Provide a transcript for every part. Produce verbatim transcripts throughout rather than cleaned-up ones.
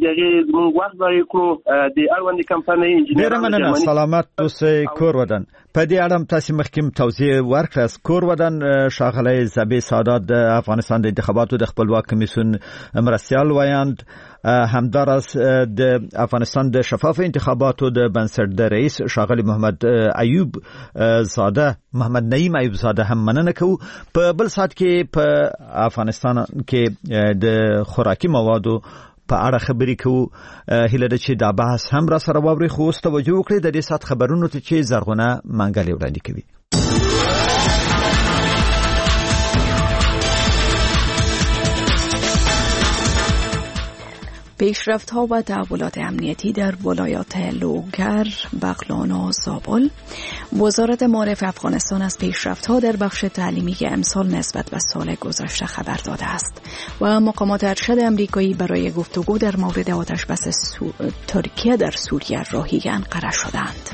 دغه زموږ وخت ضایع کړو د اړوند کمپنۍ انجینرانو ډیر مننه. سلامت اوسئ کور ودان. په دې اړه تاسو مخکې توضیح ورکړه. کور ودان ښاغلی زبی سادات د افغانستان د انتخاباتو د خپلواک کمیسیون مرستیال وایاند، همداراز د افغانستان د شفاف انتخاباتو د بنسټ د رئیس ښاغلی محمد ایوب زاده محمد نعیم ایوب زاده هم مننه کوو. په بل ساعت کې په افغانستان کې د خوراکي موادو په اړه خبرې کوو. هیله ده چې دا بحث هم را سره واوري، خو اوس توجه وکړئ د دې ساعت خبرونو ته چې زرغونه منګلې وړاندې کوي. پیشرفت‌ها و تحولات امنیتی در ولایات لوگر، بغلان و زابل. وزارت معارف افغانستان از پیشرفت‌ها در بخش تعلیمی امسال نسبت به سال گذشته خبر داده است و مقامات ارشد امریکایی برای گفتگو در مورد آتشبس سو... ترکیه در سوریه راهی انقره شدند.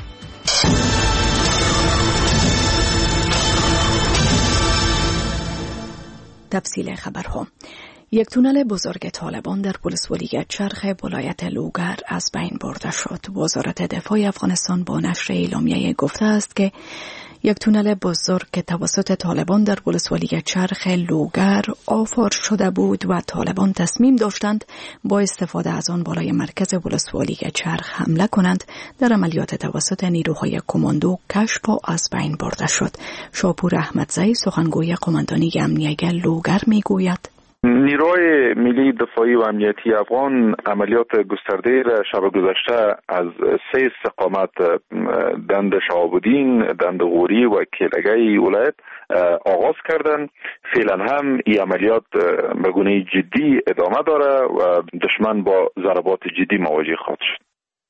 تفصیل خبرها. یک تونل بزرگ طالبان در ولسوالی چرخ ولایت لوگر از بین برده شد. وزارت دفاع افغانستان با نشر اعلامیه گفته است که یک تونل بزرگ که توسط طالبان در ولسوالی چرخ لوگر آفار شده بود و طالبان تصمیم داشتند با استفاده از آن بالای مرکز ولسوالی چرخ حمله کنند، در عملیات توسط نیروهای کماندو کشف و از بین برده شد. شاپور احمدزئی سخنگوی قماندانی امنیتی لوگر میگوید نیروی ملی دفاعی و امنیتی افغان عملیات گسترده را شب گذشته از سه استقامت دند شهاب‌الدین، دند غوری و کلگی ولایت آغاز کردن. فعلا هم این عملیات به گونه جدی ادامه داره و دشمن با ضربات جدی مواجه خواهد شد.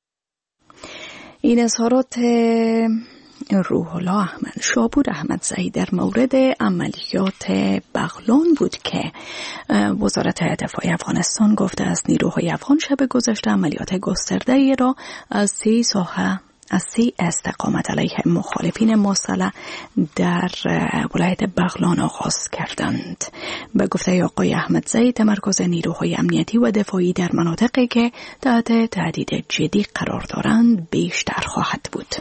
این اظهارات روح الله احمد شاپور احمدزئی در مورد عملیات بغلان بود که وزارت دفاع افغانستان گفته است نیروهای افغان شب گذشته عملیات گسترده‌ای را از سه ساحه از سه استقامت علیه مخالفین مسلح در ولایت بغلان آغاز کردند. به گفته آقای احمدزئی تمرکز نیروهای امنیتی و دفاعی در مناطقی که تحت تهدید جدی قرار دارند بیشتر خواهد بود.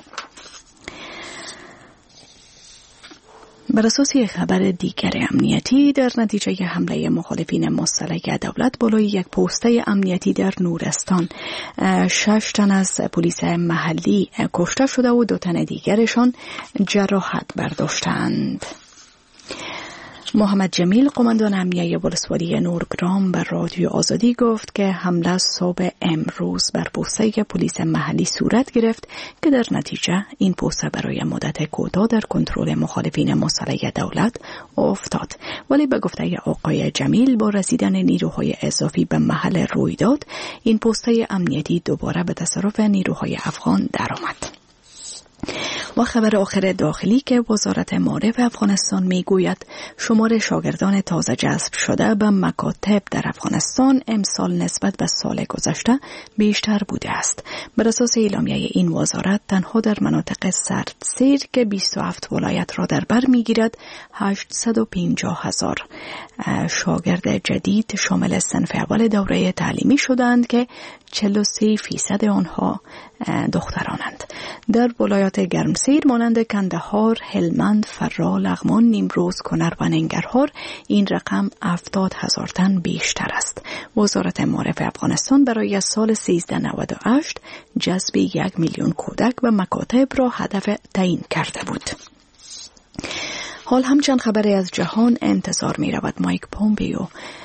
بر اساس خبر دیگر امنیتی، در نتیجه حمله مخالفین مسلح دولت بالای یک پوسته امنیتی در نورستان شش تن از پلیس محلی کشته شده و دو تن دیگرشان جراحت برداشتند. محمد جمیل قماندان امنیتی ولسوالی نورگرام بر رادیو آزادی گفت که حمله صبح امروز بر پوسته پلیس محلی صورت گرفت که در نتیجه این پوسته برای مدت کوتاه در کنترل مخالفین مسلح دولت افتاد، ولی به گفته آقای جمیل با رسیدن نیروهای اضافی به محل رویداد این پوسته امنیتی دوباره به تصرف نیروهای افغان درآمد. و خبر آخر داخلی که وزارت معارف افغانستان میگوید شمار شاگردان تازه جذب شده به مکاتب در افغانستان امسال نسبت به سال گذشته بیشتر بوده است. بر اساس اعلامیه این وزارت تنها در مناطق سردسیر که بیست و هفت ولایت را در بر میگیرد هشتصد و پنجاه هزار شاگرد جدید شامل صنف اول دوره تعلیمی شدند که چهل و سه فیصد آنها دخترانند. در ولایات گرمسیر مانند کندهار، هلمند، فرا، لغمان، نیمروز، کنر و ننگرهار این رقم هفتاد هزار تن بیشتر است. وزارت معارف افغانستان برای سال سیزده نود و هشت جذب یک میلیون کودک و مکاتب را هدف تعیین کرده بود. حال همچند خبری از جهان انتظار می رود. مایک پومپیو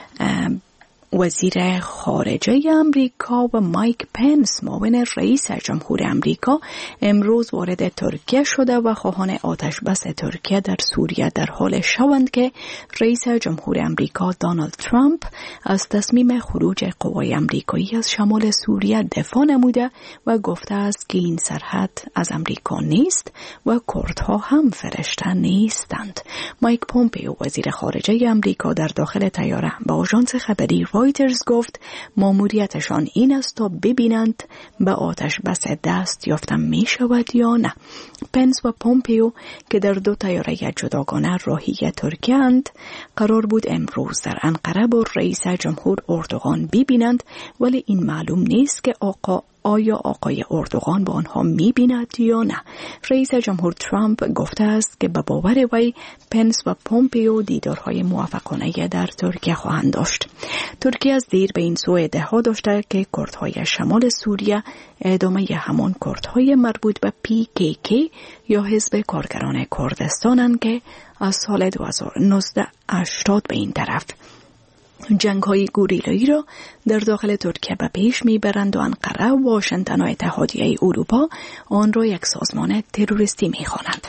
وزیر خارجه امریکا و مایک پنس معاون رئیس جمهور امریکا امروز وارد ترکیه شده و خواهان آتشبس ترکیه در سوریه در حال شوند که رئیس جمهور امریکا دونالد ترامپ از تصمیم خروج قوای امریکایی از شمال سوریه دفاع نموده و گفته است که این سرحد از امریکا نیست و کردها هم فرشته نیستند. مایک پومپیو وزیر خارجه امریکا در داخل طیاره با آژانس خبری رایترز گفت ماموریتشان این است تا ببینند به آتش بس دست یافتن می شود یا نه. پنس و پومپیو که در دو طیاره جداگانه راهی ترکیه اند قرار بود امروز در انقره با رئیس جمهور اردوغان ببینند، ولی این معلوم نیست که آقا آیا آقای اردوغان با آنها می‌بیند یا نه. رئیس جمهور ترامپ گفته است که به باور وی پنس و پومپیو دیدارهای موفقانه در ترکیه خواهند داشت. ترکیه از دیر به این سو ادعا داشته که کردهای شمال سوریه ادامه همان کردهای مربوط به پی کی کی یا حزب کارگران کردستانند که از سال دو هزار و نوزده هشتاد به این طرف جنگ های گوریلایی را در داخل ترکیه به پیش میبرند و انقره و واشنگتن و اتحادیه اروپا آن را یک سازمان تروریستی میخوانند.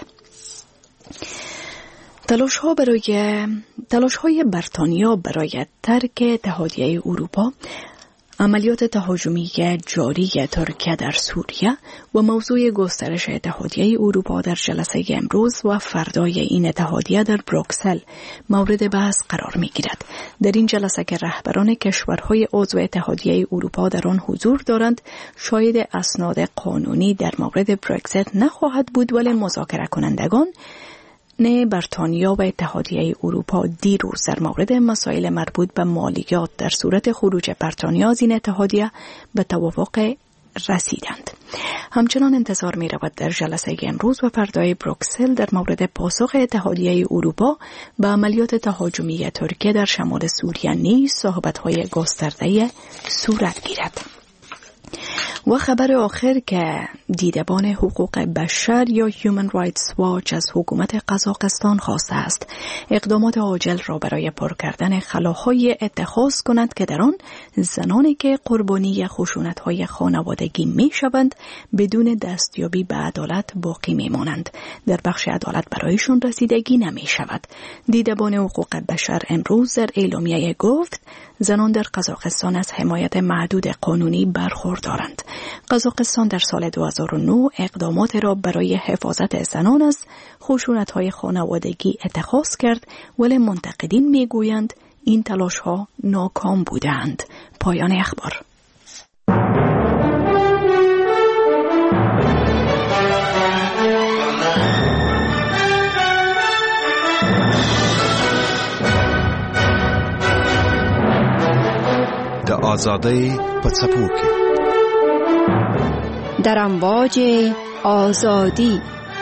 تلاش ها برای تلاش های بریتانیا برای ترک اتحادیه اروپا، عملیات تهاجمی جاری ترکیه در سوریه و موضوع گسترش اتحادیه اروپا در جلسه امروز و فردای این اتحادیه در بروکسل مورد بحث قرار می گیرد. در این جلسه که رهبران کشورهای عضو اتحادیه اروپا در آن حضور دارند، شاید اسناد قانونی در مورد برگزیت نخواهد بود، ولی مذاکره کنندگان نه بریتانیا و اتحادیه اروپا دیروز در مورد مسائل مربوط به مالیات در صورت خروج بریتانیا از این اتحادیه به توافق رسیدند. همچنان انتظار می رود در جلسه امروز و فردای بروکسل در مورد پاسخ اتحادیه اروپا به عملیات تهاجمی ترکیه در شمال سوریه نیز صحبت‌های گسترده صورت گیرد. و خبر آخر که دیدبان حقوق بشر یا Human Rights Watch از حکومت قزاقستان خواسته است اقدامات عاجل را برای پر کردن خلاهای اتخاذ کند که در آن زنانی که قربانی خشونت‌های خانوادگی می‌شوند بدون دستیابی به عدالت باقی می‌مانند. در بخش عدالت برایشان رسیدگی نمی‌شود. دیدبان حقوق بشر امروز در اعلامیه گفت زنان در قزاقستان از حمایت محدود قانونی برخوردارند. قزاقستان در سال دو هزار و نه اقدامات را برای حفاظت زنان از خشونت‌های خانوادگی اتخاذ کرد، ولی منتقدین می‌گویند این تلاش‌ها ناکام بودند. پایان اخبار. د آزادۍ په څپو کې در امواج آزادی.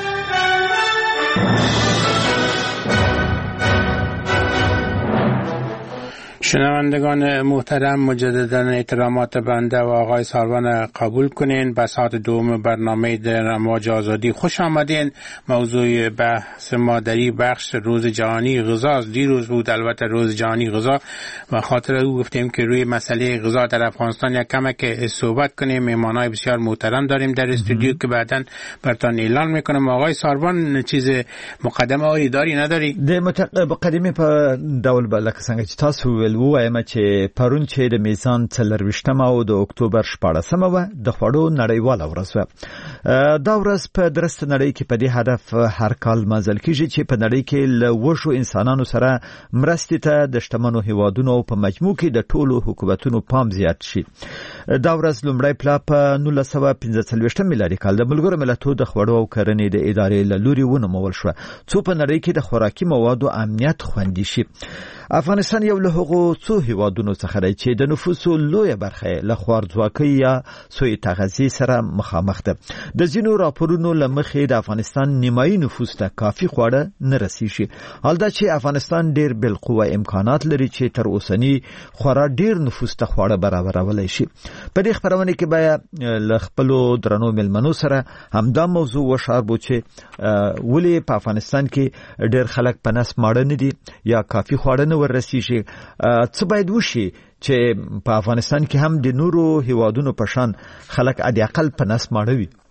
شنوندگان محترم، مجددا احترامات بنده و آقای ساروان قبول کنین. به ساعت دوم برنامه در امواج آزادی خوش آمدین. موضوع بحث ما در این بخش روز جهانی غذا دیروز بود، البته روز جهانی غذا، و خاطر او گفتیم که روی مسئله غذا در افغانستان یک کمک صحبت کنیم. مهمانای بسیار محترم داریم در استودیو که بعداً براتون اعلان میکنم. آقای ساروان چیز مقدمه هایی داری نداری؟ د مقدمه په ډول به لکه څنګه چې تاسو ویل وایم چې پرون چې د میزان څلرویشتمه او د اکتوبر شپاړسمه و د خوړو نړیواله ورځ و. دا ورځ په درسته نړۍ کې په دې هدف هر کال مازل کیږي چې په نړۍ کې له وښو انسانانو سره مرستې ته د شتمنو هیوادونو په مجموع کې د ټولو حکومتونو پام زیات شي. دا ورځ لومړی پلا په نولس سوه پنځه څلوېښتم میلادي کال د ملګرو ملتونو د خوړو او کرنې د ادارې له لوري ونومول شوه څو په نړۍ کې د خوراکي موادو امنیت خوندي شي. افغانستان یو له هغو څو هیوادونو څخه دی چې د نفوسو لویه برخه له خوارځواکۍ یا سوء تغذیې سره مخامخ ده. د ځینو راپورونو له مخې د افغانستان نیمایي نفوس ته کافي خواړه نه رسیږي، حال دا چې افغانستان ډېر بالقوه امکانات لري چې تر اوسني خورا ډېر نفوس ته خواړه برابرولی شي. په دې خپرونه کې به له خپلو درنو مېلمنو سره همدا موضوع وشاربو چې ولې په افغانستان کې ډېر خلک په نس ماړه نه دي یا کافي خواړه نه ورسیږي. څه باید وشي چې په افغانستان کې هم د نورو هیوادونو په شان خلک حداقل په نس ماړه وي؟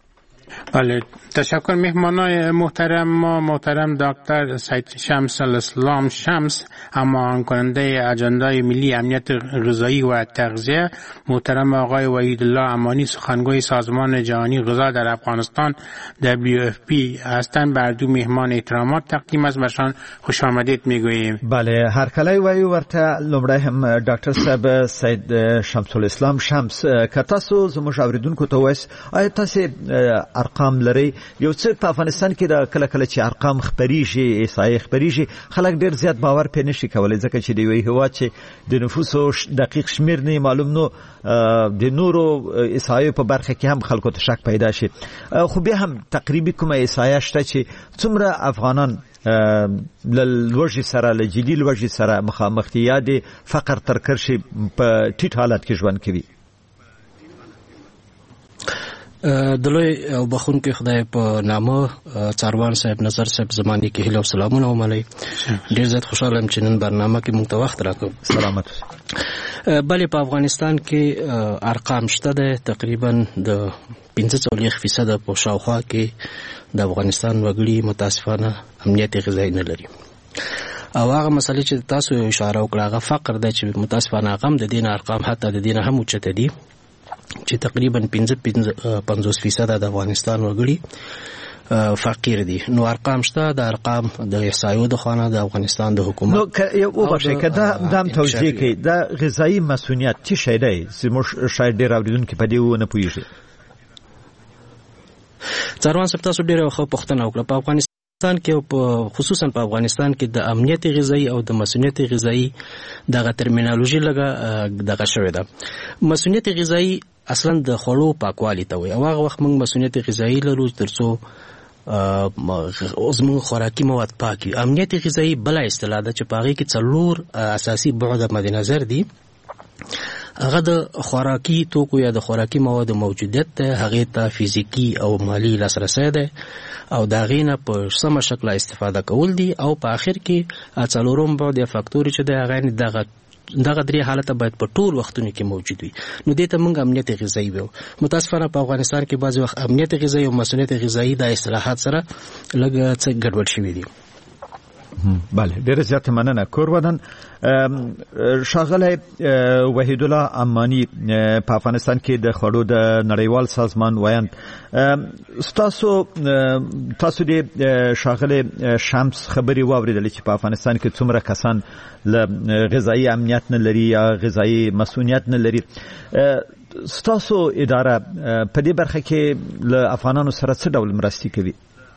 بله، تشکر مهمانای محترم ما. محترم دکتر سید شمس الاسلام شمس، همان کننده اجندای ملی امنیت غذایی و تغذیه، محترم آقای وحید الله امانی، سخنگوی سازمان جهانی غذا در افغانستان دبلیو اف پی هستند. بر دو مهمان احترامات تقدیم است، برشان خوش آمدید میگوییم. بله، هر کله وایو ورته لومړی هم ډاکټر صاحب سید شمس الاسلام شمس، که تاسو زموږ اوریدونکو ته وایس آیا تاسو ارقام لري؟ یو څه په افغانستان کې د کله کله چې ارقام خبريږي، احصایې خبريږي، خلک ډیر زیات باور پې نشي کولای، ځکه چې دی وی هوا چې د نفوسو دقیق شمیر نه معلوم، نو د نورو احصایې په برخه کې هم خلکو ته شک پیدا شي. خو بیا هم تقریبي کومه احصایه شته چې څومره افغانان لوږې سره، له جدي لوږې سره مخامخ دي یا د فقر تر کرښې په ټیټ حالت کې ژوند کوي؟ د لوی او بخونکي خدای په نامه څاروان صاحب نظر صاحب زماني کې هیله او سلامونه وملئ. ډیر زیات خوشاله یم چې نن برنامه کې موږ ته وخت راکړو. سلامت. بلې په افغانستان کې ارقام شته ده، تقریبا د پنځه څلوېښت فیصده په شاوخوا کې د افغانستان وګړي متاسفانه امنیت غذایی نه لري. او هغه مسلې چې تاسو اشاره وکړه هغه فقر دی چې متاسفانه هغه هم د دې ارقام حتی د دې نه هم اوچته دي، چې تقریبا پنځه پنځوس فیصده د افغانستان وګړي فقیر دي. نو ارقام شته، د ارقام د احصایو د خانه د افغانستان د حکومت نو یو وبښه کدا دام توجیه کوي د غذایی مسؤلیت چې شی دی، زموږ شاید ډیر اوریدونکو په دې ونه پوهیږي. څاروان صاحب تاسو ډیره ښه پوښتنه وکړه. په افغانستان کې په خصوصا په افغانستان کې د امنیت غذایی او د مسؤلیت غذایی دغه ترمینالوژي لګه دغه شوې ده. مسؤلیت غذایی اصلا د خوړو پاکوالي ته وایي، او هغه وخت موږ مسؤلیت غذایی لرو ترڅو زموږ خوراکي مواد پاک وي. امنیت غذایی بله اصطلاح ده چې په هغې کې څلور اساسي بعد مد نظر دي. هغه د خوراکي توکو یا د خوراکي موادو موجودیت ده، هغې ته فزیکي او مالی لاسرسی ده، او د هغې نه په سمه شکله استفاده کول دي، او په آخر کې څلورم بعد یا فاکتوري چې دی هغه دغه دغه درې حالته باید په ټول وختونو کې موجود وي. نو دې ته موږ امنیت غذایی وایو. متاسفانه په افغانستان کې بعضې وخت امنیت غذایی او مسؤلیت غذایی د اصطلاحات سره لږ څه ګډوډ شوي دي. بله، ډیره زیاته مننه. کور ودان ښاغلی وحید الله امانی په افغانستان کې د خوړو د نړیوال سازمان وایند، ستاسو تاسو د ښاغلی شمس خبرې واورېدلې چې په افغانستان کې څومره کسان له غذایي امنیت نه لري یا غذایي مسؤلیت نه لري. ستاسو اداره په دې برخه کې له افغانانو سره څه ډول مرستې کوي؟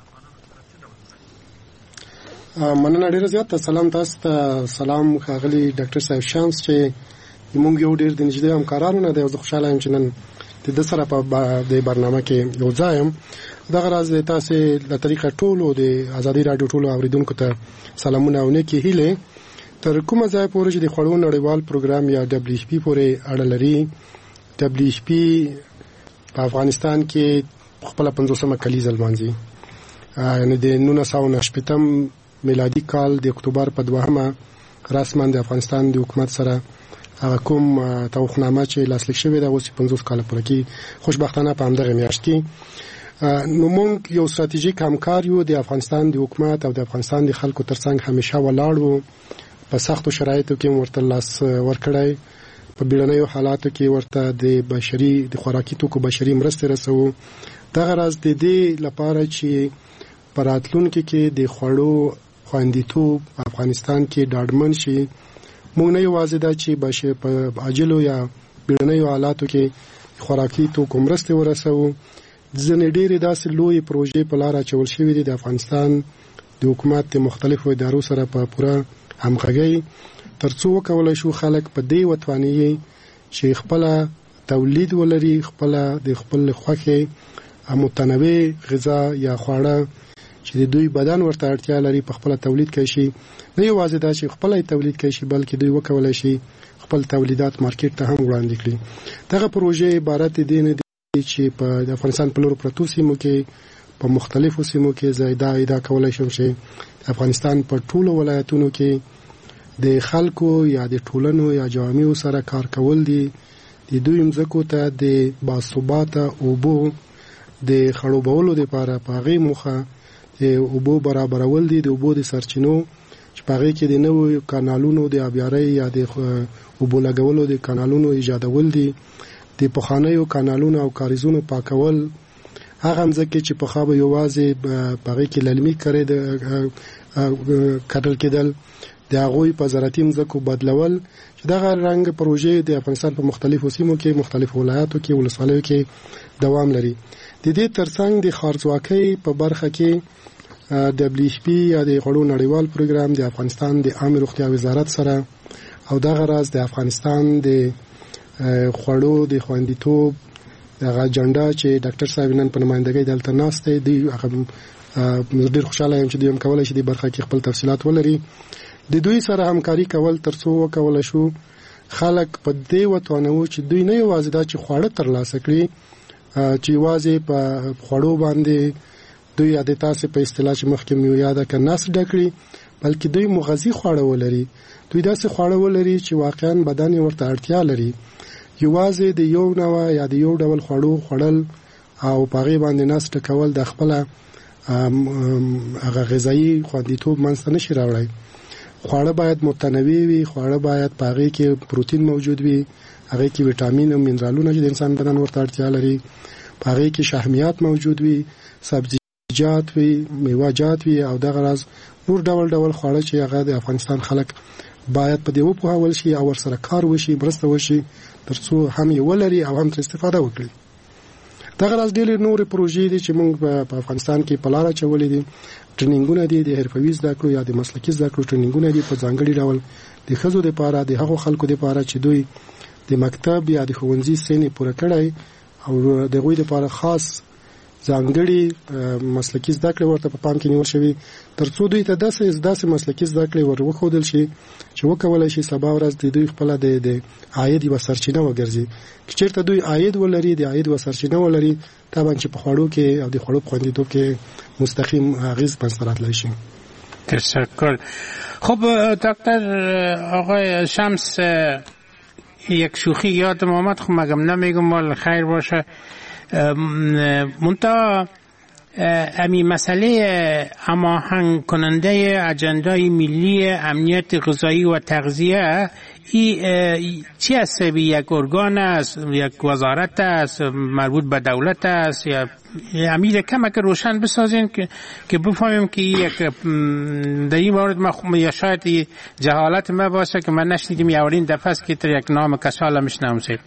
مننه ډیره زیاته. سلام تاسو ته. سلام ښاغلي ډاکټر صاحب شمس چې موږ یو ډیر د نږدې همکارانو نه دی، او زه خوشحاله یم چې نن د ده سره په دې برنامه کې یو ځای یم. دغه راز د تاسې له طریقه ټولو د ازادي راډیو ټولو اوریدونکو ته سلامونه او نیکې هیلې. تر کومه ځای پورې چې د خوړو نړیوال پروګرام یا ډبلیو ایچ پي پورې اړه لري، ډبلیو ایچ پي په افغانستان کې خپله پنځوسمه کلیزه لمانځي. یعنې د نولس سوه نهه شپېتم میلادي کال د اکتوبر په دوهمه رسما د افغانستان د حکومت سره هغه کوم توافقنامه چې لاسلیک شوې ده اوس پنځوس کاله پوره کېږي، خوشبختانه په همدغه میاشت کې. نو موږ یو ستراتیژیک همکار یو د افغانستان د حکومت او د افغانستان د خلکو ترڅنګ همیشه ولاړ وو. په سختو شرایطو کې ورته لاس ورکړی، په بیړنیو حالاتو کې ورته د بشري د خوراکي توکو بشري مرستې رسوو. دغه راز د دې لپاره چې په راتلونکي کې د خوړو خوندیتوب افغانستان کې ډاډمن شي، موږ نه یوازې دا چې بشه په عاجلو یا بیړنیو حالاتو کې خوراکي توکو مرستې ورسوو، ځینې ډېرې داسې لویې پروژې په لاره اچول شوې دي د افغانستان د حکومت د مختلفو ادارو سره په پوره همغږۍ، ترڅو وکولی شو خلک په دې وتوانیږي چې خپله تولید ولري، خپله د خپل خوښې متنوع غذا یا خواړه چې د دوی بدن ورته اړتیا لري په خپل تولید کوي شي. نه یوازې دا چې خپل تولید کوي شي، بلکې دوی وکولای شي خپل تولیدات مارکیټ ته هم وړاندې کړي. دغه پروژې عبارت دي نه دي چې په افغانستان په لورو پرتو سیمو کې په مختلفو سیمو کې زیاده ایدا کولای شم چې افغانستان په ټولو ولایتونو کې د خلکو یا د ټولنو یا جوامعو سره کار کول دي، د دوی مځکو ته د باثباته اوبو د خړوبولو لپاره پاغي مخه د اوبو برابرول دي، د اوبو د سرچینو چې پاغي کې د نوو کانالونو د آبیارۍ یا د اوبو لګولو د کانالونو ایجادول دي، د پخوانیو کانالونو او کاریزونو پاکول، هغه ځکه چې په خابه یوازې پاغي کې للمي کړي د کډل کېدل د هغوی په زراعتي مځکو بدلول چې دغه رنګ پروژې د افغانستان په مختلفو سیمو کې مختلفو ولایاتو کې ولسوالیو کې دوام لري. د دې ترڅنګ د خارځواکۍ په برخه کې دبليو ایچ پی یا د غړو نړیوال پروګرام د افغانستان د عامه روغتیا وزارت سره او دغه راز د افغانستان د غړو د خوندیتوب دغه اجنډا چې ډاکټر صاحب نن په نمائندګۍ دلته ناشته دی، هغه ډېر خوشاله یم چې دوی هم کولای شي د برخه کې خپل تفصيلات ولري. د دوی سره همکاري کول ترڅو وکول شو خلک په دې وتوانو چې دوی نه یوازې دا چې خواړه ترلاسه کړي چې یوازې په خواړو باندې دوی د تاسو په اصطلاح چې مخکې مې یاده ک ناس ډکړي، بلکې دوی مغذي خواړه ولري، دوی داسې خواړه ولري چې واقعا بدن ورته اړتیا لري. یوازې د یو نوع یا د یو ډول خواړو خوړل او پاغي باندې ناس ټکول د خپل هغه غذایی خوندیتوب منځ نشي راوړی. خواړه باید متنوع وي، خواړه باید پاغي کې پروتین موجود وي، هغه کې ویټامین او منرالونه چې د انسان بدن ورته اړتیا لري، پاغي کې شحمیات موجود وي، سبزیجات وي، میوه‌جات وي او دغه راز نور ډول ډول خواړه چې هغه د افغانستان خلک باید په دې وپوهول شي او ورسره کار وشي، مرسته وشي ترڅو هم یې ولري او هم تر استفاده وکړي. دغه راز ډېر نور پروژې دي چې موږ په افغانستان کې په لار چولې دي، ټریننګونه دي د حرفوي زده کړو یا د مسلکي زده کړو ټریننګونه دي په ځانګړي ډول د ښځو لپاره، د هغو خلکو لپاره چې دوی د مکتب یا د ښوونځي سن پوره کړی او د غوی لپاره خاص ځانګړي مسلکي زده کړې ورته په پام کې نیول شوی ترڅو دوی ته داسې داسې مسلکي زده کړې ور وښودل شي چې وکولای شي سبا ورځ د دوی خپل د د عاید یو سرچینه وګرځي. چې چیرته دوی عاید ولري، د عاید و سرچینه ولري، طبعا چې په خوړو کې او د خوړو په خوندیتوب کې مستقیم اغیز پنځرات لای شي. تشکر. خب دکتر آقای شمس، یک شوخی یادم آمد، خب مگم نمیگم ولی خیر باشه. منتها امی مسئله هماهنگ کننده اجندای ملی امنیت غذایی و تغذیه ای چی است؟ یک ارگان است، یک وزارت است، مربوط به دولت است، یا امیر کم که روشن بسازین که که بفهمیم که یک در این مورد ما یا شاید جهالت ما باشه که من نشنیدم یا اولین دفعه است که یک نام کساله میشنم. سید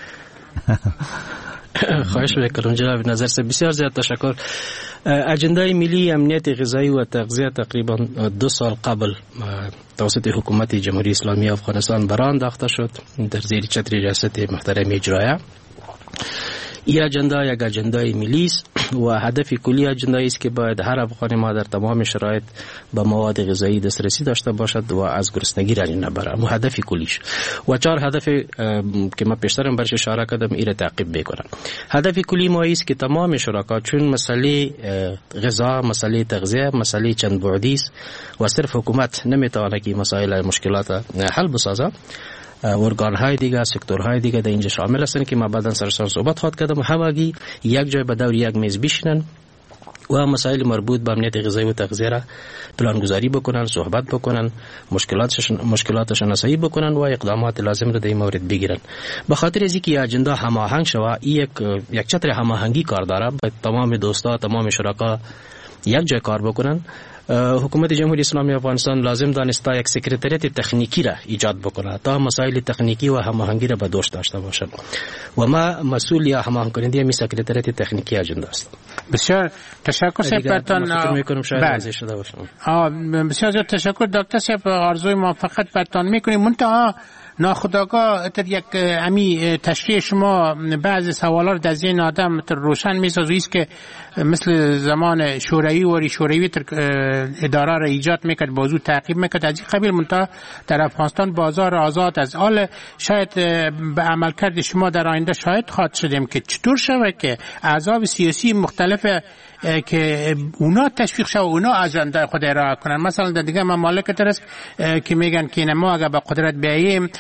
خواهش میکنم جناب نظر سے بسیار زیاد تشکر. اجندای ملی امنیت غذایی و تغذیه تقریبا دو سال قبل توسط حکومت جمهوری اسلامی افغانستان برآ انداخته شد در زیر چتر ریاست محترم اجرایه. این اجندا یک اجندای ملی است و هدف کلی اجندایی است که باید هر افغان ما در تمام شرایط به مواد غذایی دسترسی داشته باشد و از گرسنگی رنج نبره. مو هدف کلیش و چهار هدف که ما پیشترم برش اشاره کردم این را تعقیب بکنن. هدف کلی ما است که تمام شرکا چون مسئله غذا، مسئله تغذیه، مسئله چند بعدی است و صرف حکومت نمیتونه که مسائل مشکلات حل بسازه، ارگان های دیگه، سکتورهای دیگه در اینجا شامل هستن که ما بعداً سرسان صحبت خواهد کردم. همگی یک جای به دور یک میز بشینن و مسائل مربوط به امنیت غذایی و تغذیه را پلانگذاری بکنن، صحبت بکنن، مشکلاتشون مشکلاتشون رسایی بکنن و اقدامات لازم را در این مورد بگیرن. به خاطر از اینکه اجندا هماهنگ شود، یک یک چتر هماهنگی کار داره، به تمام دوستا، تمام شرکا یک جای کار بکنن. حکومت جمهوری اسلامی افغانستان لازم دانسته یک سکرتریت تکنیکی را ایجاد بکنه تا مسائل تکنیکی و هماهنگی را به دوش داشته باشد و ما مسئول یا هماهنگ کننده می سکرتریت تکنیکی اجندا است. بسیار تشکر سپتان. فکر میکنم شاید واضح شده باشه. بسیار زیاد تشکر دکتر صاحب، آرزوی موفقیت برتان میکنیم. منتها ناخودآگاه یک امی تشریح شما بعض سوالات در ذهن آدم روشن میسازه است که مثل زمان شوروی و شوروی اداره را ایجاد میکرد، بازو تعقیب میکرد از این قبیل. منتها در افغانستان بازار آزاد از آل شاید به عملکرد شما در آینده شاهد خواهد شدیم که چطور شود که احزاب سیاسی مختلف که اونا تشویق شو، اونا اجندا خود ارائه کنن. مثلا در دیگه ممالک درست که میگن که ما اگر به قدرت بیاییم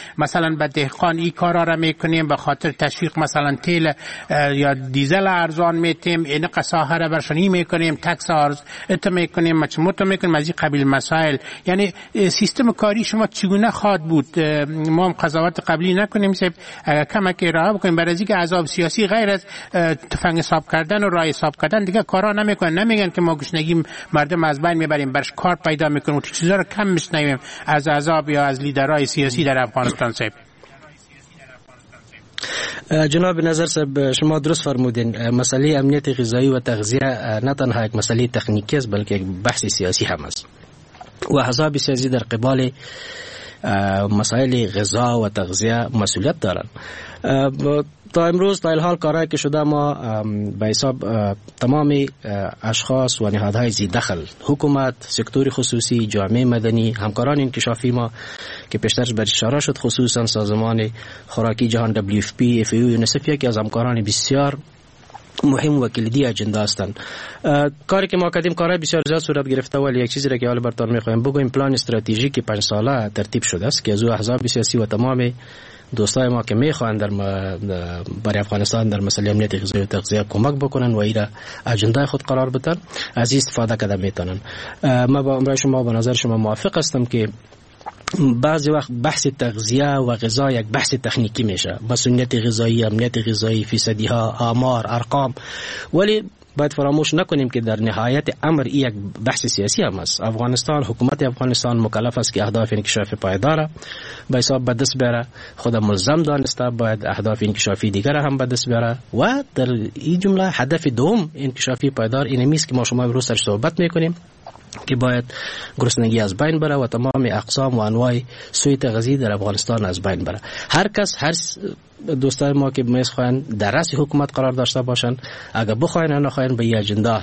مثلا به دهقان این کارا را میکنیم، به خاطر تشویق مثلا تیل یا دیزل ارزان میتیم، این قصاها را برشانی میکنیم، تکس ارز ات میکنیم، مچموت میکنیم، از این قبیل مسائل. یعنی سیستم کاری شما چگونه خواهد بود؟ ما هم قضاوت قبلی نکنیم، اگر کمک ارائه بکنیم برای اینکه احزاب سیاسی غیر از تفنگ حساب کردن و رای حساب کردن دیگه کارا نمیکنن، نمیگن که ما گشنگی مردم از بین میبریم، برش کار پیدا میکنیم. تو چیزا رو کم میشنویم از احزاب یا از لیدرهای سیاسی در افغانستان. صاحب جناب نظر صاحب شما درست فرمودین، مسئله امنیت غذایی و تغذیه نه تنها یک مسئله تکنیکی است بلکه یک بحث سیاسی هم است و احزاب سیاسی در قبال مسائل غذا و تغذیه مسئولیت دارند. تا امروز تا الحال کارهایی که شده ما به حساب تمام اشخاص و نهادهای ذی دخل، حکومت، سکتور خصوصی، جامعه مدنی، همکاران انکشافی ما که پیشترش بر اشاره شد، خصوصا سازمان خوراکی جهان دبلیو اف پی، اف ای او، یونیسف یکی از همکاران بسیار مهم و کلیدی اجندا هستند. کاری که ما کردیم کارهای بسیار زیاد صورت گرفته، ولی یک چیزی را که حالا براتون میخوایم بگویم، پلان استراتژیکی پنج ساله ترتیب شده است که از احزاب سیاسی و تمام دوستای ما که میخوان در برای افغانستان در مسئله امنیت غذایی و تغذیه کمک بکنن و ایرا اجنده خود قرار بدن، از این استفاده کرده میتونن. ما با شما به نظر شما موافق هستم که بعضی وقت بحث تغذیه و غذا یک بحث تکنیکی میشه، مسئولیت غذایی، امنیت غذایی، فیصدی ها، آمار، ارقام، ولی باید فراموش نکنیم که در نهایت امر این یک بحث سیاسی هم است. افغانستان، حکومت افغانستان مکلف است که اهداف انکشاف پایدار به حساب به دست بیاره، خود ملزم دانسته باید اهداف انکشافی دیگر هم به دست بیاره و در این جمله هدف دوم انکشافی پایدار اینمی است که ما شما امروز سر صحبت میکنیم که باید گرسنگی از بین بره و تمام اقسام و انواع سوء تغذیه در افغانستان از بین بره. هر کس، هر دوستای ما که میخواین در رأس حکومت قرار داشته باشن، اگر بخواین یا نخواین به این اجندا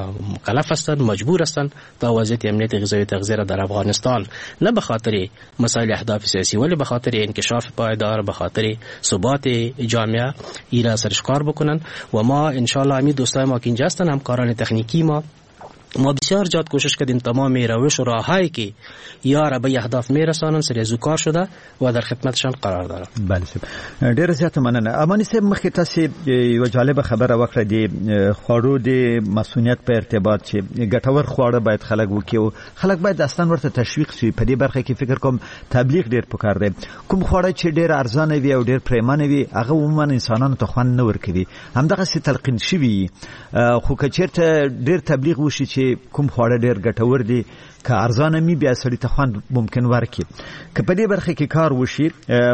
مکلف هستن، مجبور هستن تا وضعیت امنیت غذایی و تغذیه را در افغانستان نه به خاطر مسائل اهداف سیاسی ولی به خاطر انکشاف پایدار، به خاطر ثبات جامعه ایرا سرش کار بکنن. و ما ان شاء الله همین دوستای ما که اینجا هستن، همکاران تکنیکی ما ما بسیار زیاد کوشش کردیم تمام روش و راههایی که یاره به اهداف میرسانن سر زو کار شده و در خدمتشان قرار داره. بله صاحب، ډیر زیات مننه. امانی صاحب مخکې تاسو یو جالب خبره وکړه د خوړو د مسؤلیت په ارتباط چې ګټور خواړه باید خلک وکړي او خلک باید اصلا ورته تشویق شي. په دې برخه کې فکر کوم تبلیغ ډیر پکار دی. کوم خواړه چې ډیر ارزانه وي او ډیر پریمانه وي هغه عموما انسانانو ته خوند نه ورکوي، همدغه سي تلقین شوی. خو کچیرته ډیر تبلیغ وشي چې کوم خواړه ډیر ګټور دي که ارزانه می بیا سړی ته خوند ممکن ورکړي. که په دې برخه کې کار وشي،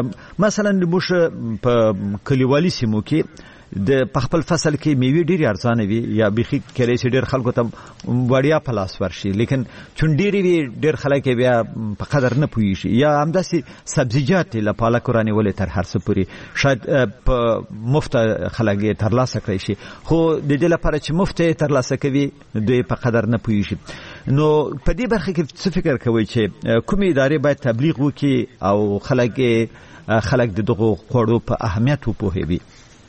مثلا موږ په کلیوالي سیمو کې د خپل فصل کې میوه ډیر ارزانه وي یا بيخي کله چې ډیر خلکو ته وړیا پلاس ورشي، لیکن چون ډیر وي ډیر خلک بیا په قدر نه پوهیږي، یا همداسې سبزیجات له پالک رانی ولې تر هر څه پوري شاید په مفت خلک ترلاسه کړی شي، خو د دې لپاره چې مفت ترلاسه کوي دوی په قدر نه پوهیږي. نو په دې برخه کې څه فکر کوي چې کومې ادارې باید تبلیغ وکړي او خلک خلک د دغه خوړو په اهمیت وپوهوي؟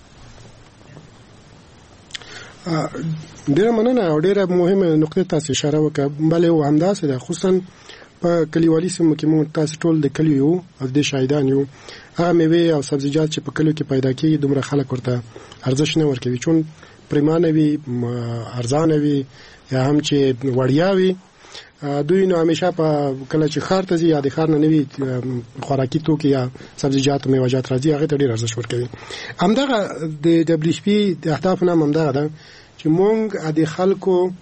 ډیره مننه او ډیره مهمه نقطه تاسو اشاره وکړه. بلې و همداسې ده، خصوصا په کلیوالي سیمو کې موږ تاسو ټول د کلیو او د شاهدان یو، هغه میوه او سبزیجات چې په کلیو کې پیدا کیږي دومره خلک ورته ارزښت نه ورکوي، چون پریمانه وي، ارزانه وي یا هم چې وړیا وي. دوی نو همیشه په کله چې ښار ته ځي یا د ښار نه نوي خوراکي توکي یا سبزیجات او میوه‌جات راځي هغه ته ډېر ارزښت ورکوي. همدغه د دبلیو اف پی د اهداف نه همدغه ده چې مونږ د خلکو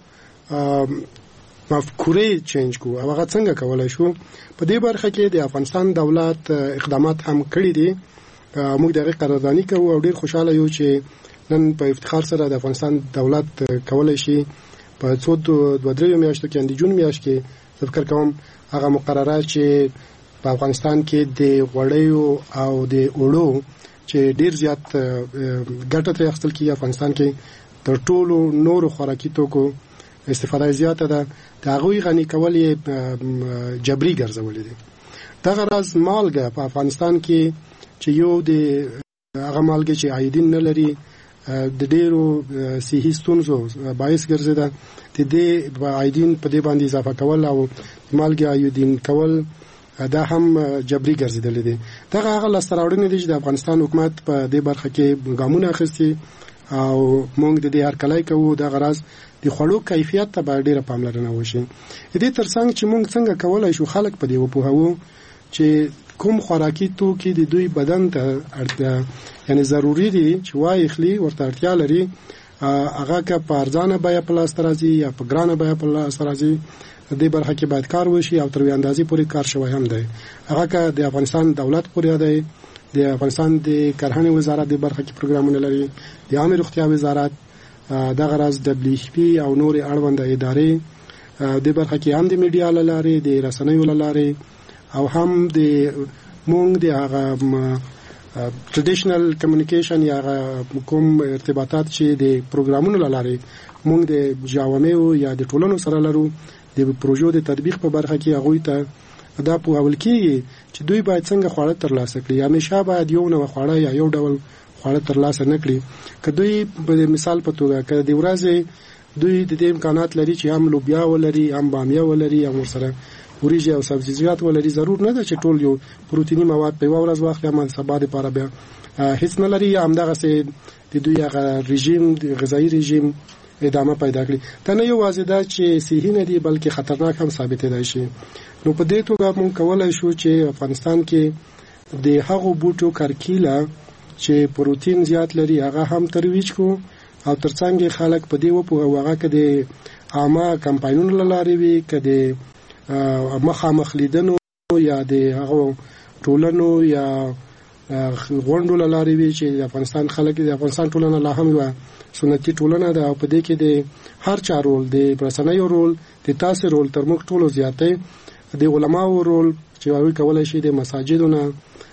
مفکورې چینج کوو. هغه څنګه کولای شو؟ په دې برخه کې د افغانستان دولت اقدامات هم کړي دي. موږ دغه قراردادي کوو او ډېر خوشاله یو چې نن په افتخار سره د افغانستان دولت کولای شي په څو دوه درې میاشتو کې د جون میاشت کې ذکر کوم هغه مقررات چې په افغانستان کې د غوړیو او د اوړو چې ډیر زیات ګټه ترې اخیستل کیږي، افغانستان کې تر ټولو نورو خوراکي توکو استفاده زیاته ده، د هغوی غني کول یې جبري ګرځولې دي. دغه راز مالګه په افغانستان کې چې یو د هغه مالګه چې عایدین نه لري د ډیرو صحي ستونزو باعث ګرځیده، د دې عایدین په دې باندې اضافه کول او مالګه عایدین کول دا هم جبري ګرځیدل دي. دغه هغه لاسته راوړنې دي چې د افغانستان حکومت په دې برخه کې ګامونه اخیستي او موږ د دې هرکلی کوو. د غرض د خوړو کیفیت ته باید ډیره پاملرنه وشي. دې ترڅنګ چې موږ څنګه کولای شو خلک په دې وپوهوو چې کوم خوراکي توکي د دوی بدن ته اړتیا یعنی ضروری دي چې وای خلی ورته اړتیا لري، هغه که په ارزانه بیه په لاس راځي یا په ګرانه بیه په لاس راځي. د دې برخه کې باید کار وشي او تر یوې اندازې پورې کار شوی هم دی. هغه که د افغانستان دولت پورې دی، د افغانستان د کرهنې وزارت د برخه کې پروګرامونه لري، د عامه روغتیا وزارت، د غرض دبليو ایچ پی او نور اړوند ادارې د برخه کې هم د میډیا لارې، د رسنیو لارې او هم د مونږ د هغه ټریډیشنل کمیونیکیشن یا کوم ارتباطات چې د پروګرامونو لارې مونږ د جوامعو یا د ټولنو سره لرو د پروژو د تطبیق په برخه کې هغه ته دا په اول کې چې دوی باید څنګه خواړه ترلاسه کړي. همیشه باید یو نوع خواړه یا یو ډول خواړه ترلاسه نه کړي. که دوی په مثال په توګه که د ورځې دوی د دې امکانات لري چې هم لوبیا ولري، هم بامیه ولري، هم ورسره وریجې او سبزیجات ولري، ضرور نه ده چې ټول یو پروتینی مواد په یو ورځ واخلي هم سبا لپاره بیا هیڅ نه لري، یا همدغسې د دوی هغه رژیم غذایي رژیم ادامه پیدا کړي. دا نه یوازې دا چې صحي نه دي بلکې خطرناک هم ثابتېدای شي. نو په دې توګه موږ کولی شو چې افغانستان کې د هغو بوټو کرکیله چې پروتین زیات لري هغه هم ترویج کو او ترڅنګ خلک په دې وپوهوي هغه که د عامه کمپاینونو له لارې وي، که د مخامخ لیدنو یا د هغو ټولنو یا غونډو له لارې وي چې د افغانستان خلک د افغانستان ټولنه لا هم یوه سنتي ټولنه ده او په دې کې د هر چا رول، د رسنیو رول، د تاسې رول تر موږ ټولو زیات دی، د علماو رول چې هغوی کولی شي د مساجدو نه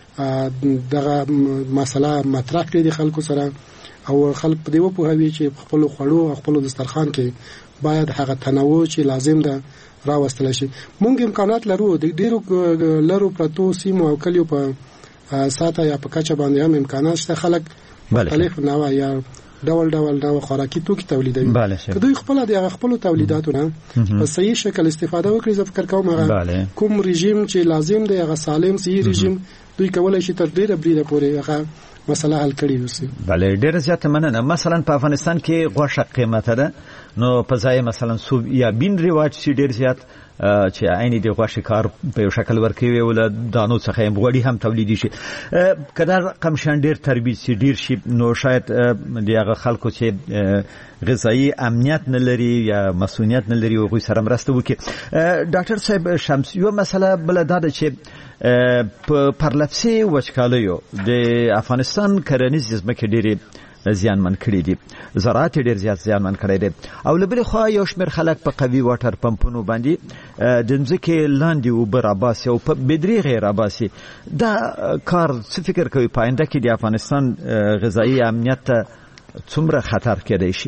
دغه مسله مطرح کړي د خلکو سره او خلک په دې وپوهوي چې په خپلو خوړو او خپلو دسترخوان کې باید هغه تنوع چې لازم ده راوستلی شي. موږ امکانات لرو د ډېرو لرو پرتو سیمو او کلیو په ساته یا په کچه باندې هم امکانات شته. خلک مختلف نوع یا ډول ډول ډول خوراکي توکي تولیدوي. که دوی خپل د خپل تولیداتو نه په صحیح شکل استفاده وکړي، زه فکر کوم هغه کوم رژیم چې لازم دی هغه سالم صحیح رژیم دوی کولای شي تر ډیره بریده پورې هغه مسله حل کړي وسی. بله ډیره زیاته مننه. مثلا په افغانستان کې غوښه قیمته ده، نو په ځای مثلا سوب یا بین رواج چې ډیر زیات چې عیني د غوښې کار په یو شکل ورکوي او له دانو څخه هم غوړي هم تولیدي شي. که دا رقم شان ډیر ترویج شي ډیر شي نو شاید د هغه خلکو چې غذایي امنیت نه لري یا مسؤلیت نه لري هغوی سره مرسته وکړي. ډاکټر صاحب شمس، یوه مسله بله دا ده چې په پرلپسې وچکالیو د افغانستان کرنیزې ځمکې ډېرې زیانمن کړي دي، زراعت ډېر زیات زیانمن کړی دی او له بلې خوا یو شمېر خلک په قوي واټر پمپونو باندې د ځمکې لاندې اوبه راباسي او په بدریغې یې راباسي. دا کار څه فکر کوي په آینده کې د افغانستان غذایي امنیت ته څومره خطر کېدی شي؟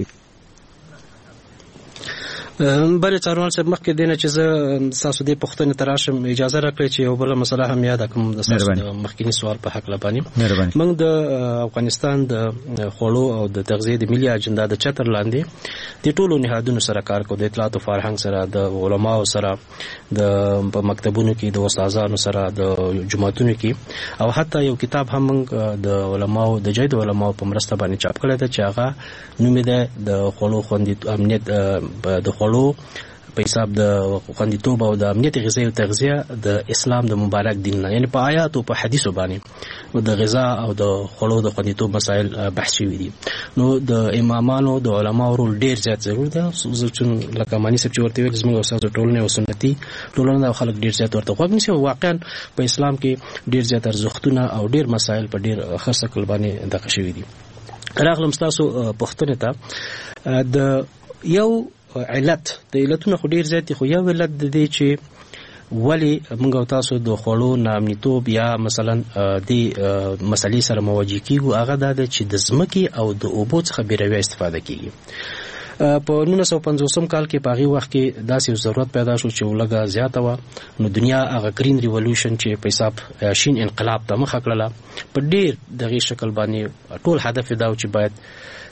بله څارنوال صاحب، مخکې دی نه چې زه ستاسو دې پوښتنې ته راشم اجازه راکړئ چې یو بله مسله هم یاده کړم د ستاسو د مخکیني سوال په هکله باندې. موږ د افغانستان د خوړو او د تغذیې د ملي اجنډا د چتر لاندې د ټولو نهادونو سره کار کوو، د اطلاعات او فرهنګ سره، د علماو سره، د په مکتبونو کې د استادانو سره، د جماعتونو کې، او حتی یو کتاب هم موږ د علماو د جید علماو په مرسته باندې چاپ کړی دی چې هغه نوم یې دی د خوړو خوندي امنیت د خوړو په حساب د خوندیتوب او د امنیت غذایي او تغذیه د اسلام د مبارک دین نه، یعنی په آیات او په حدیثو باندې د غذا او د خوړو د خوندیتوب مسایل بحث شوي دي. نو د امامانو د علماو رول ډیر زیات ضرور ده، چې لکه مانی صاحب چې ورته ویل زموږ استاد ټولنه او سنتي ټولنه او خلک ډیر زیات ورته غوږ نیسي. واقعا په اسلام کې ډیر زیات ارزښتونه او ډیر مسایل په ډیر ښه شکل باندې دغه شوي دي. راغلم ستاسو پوښتنې ته د یو علت د علتونو خو ډیر زیات، خو یو علت د دې چې ولی موږ او تاسو د خوړو ناامنیتوب یا مثلا د مسلې سره مواجه کیږو، هغه دا ده چې د ځمکې او د اوبو څخه بیرویه استفاده کیږي. په نولس سوه پنځوسم کال کې په هغې وخت کې داسې ضرورت پیدا شو چې لږه زیاته وه، نو دنیا هغه گرین ریولوشن چې په حساب شین انقلاب ته مخه کړله په ډېر دغې شکل باندې ټول هدف یې دا و چې باید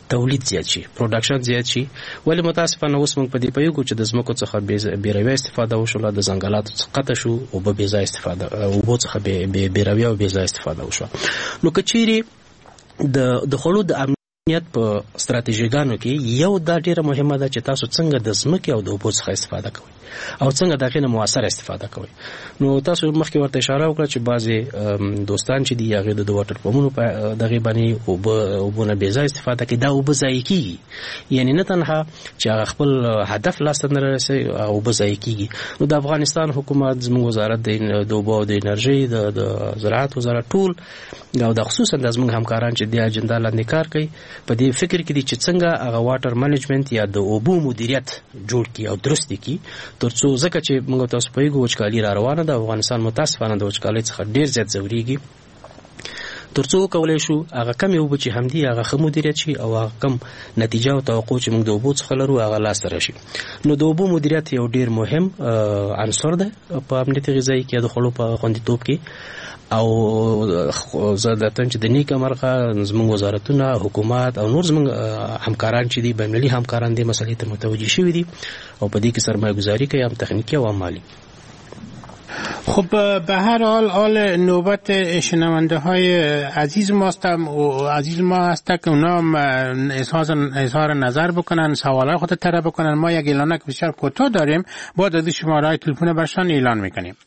تولید زیات شي، پروډکشن زیات شي. ولی متاسفانه اوس موږ په دې پیو چې د زمکو څخه بیروي استفاده وشوله، د ځنګلاتو څخه قطع شو او به بې ځای استفاده او به څخه بیروي او بې ځای استفاده وشو. نو کچيري د د خلو د امنیت په ستراتیژیګانو کې یو دا ډیره مهمه ده چې تاسو څنګه د زمکه او د اوبو څخه استفاده کوئ او څنګه دغه نه موثر استفاده کوي. نو تاسو مخکې ورته اشاره وکړه چې بعضي دوستان چې دی هغه د واټر پمپونو په دغه باندې او وبونه بې ځای استفاده کوي، دا او بځای کیږي. یعنی نه تنها چې هغه خپل هدف لاس نه رسي او بځای کیږي. نو د افغانستان حکومت زموږ وزارت د اوبو او د انرژي د زراعت وزارت ټول او د خصوصا د زموږ همکاران چې د اجنډا لاندې کار کوي په دې فکر کې دي چې څنګه هغه واټر منیجمنت یا د اوبو مدیریت جوړ کی او درست کی، ترڅو ځکه چې موږ تاسو په یو وچکالي را روانه ده، افغانستان متاسفانه د وچکالۍ څخه ډیر زیات ځوريږي، ترڅو کولای شو هغه کم یو بچي همدي هغه خمو مدیریت شي او هغه کم نتیجه او توقع چې موږ د اوبو څخه لرو هغه لاس راشي. نو د اوبو مدیریت یو ډیر مهم عنصر ده په امنیت غذایی کې د خلکو په خوندیتوب کې او زادتن چې د نیک امرغه زموږ وزارتونه، حکومت او نور زموږ همکاران چې دي بینالمللي همکاران دي مسلې ته متوجي شوي دي او په دې کې سرمایه گذاری کوي، هم تخنیکی او مالی. خب به هر حال حال نوبت شنونده های عزیز ماست و عزیز ما هست که اونا اظهار نظر بکنن، سوالای خود طرح بکنن. ما یک اعلانه که بسیار کوتاه داریم، بعد از شماره تلفن برشان اعلان میکنیم.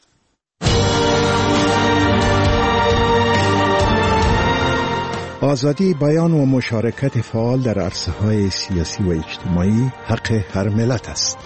آزادی بیان و مشارکت فعال در عرصه‌های سیاسی و اجتماعی حق هر ملت است.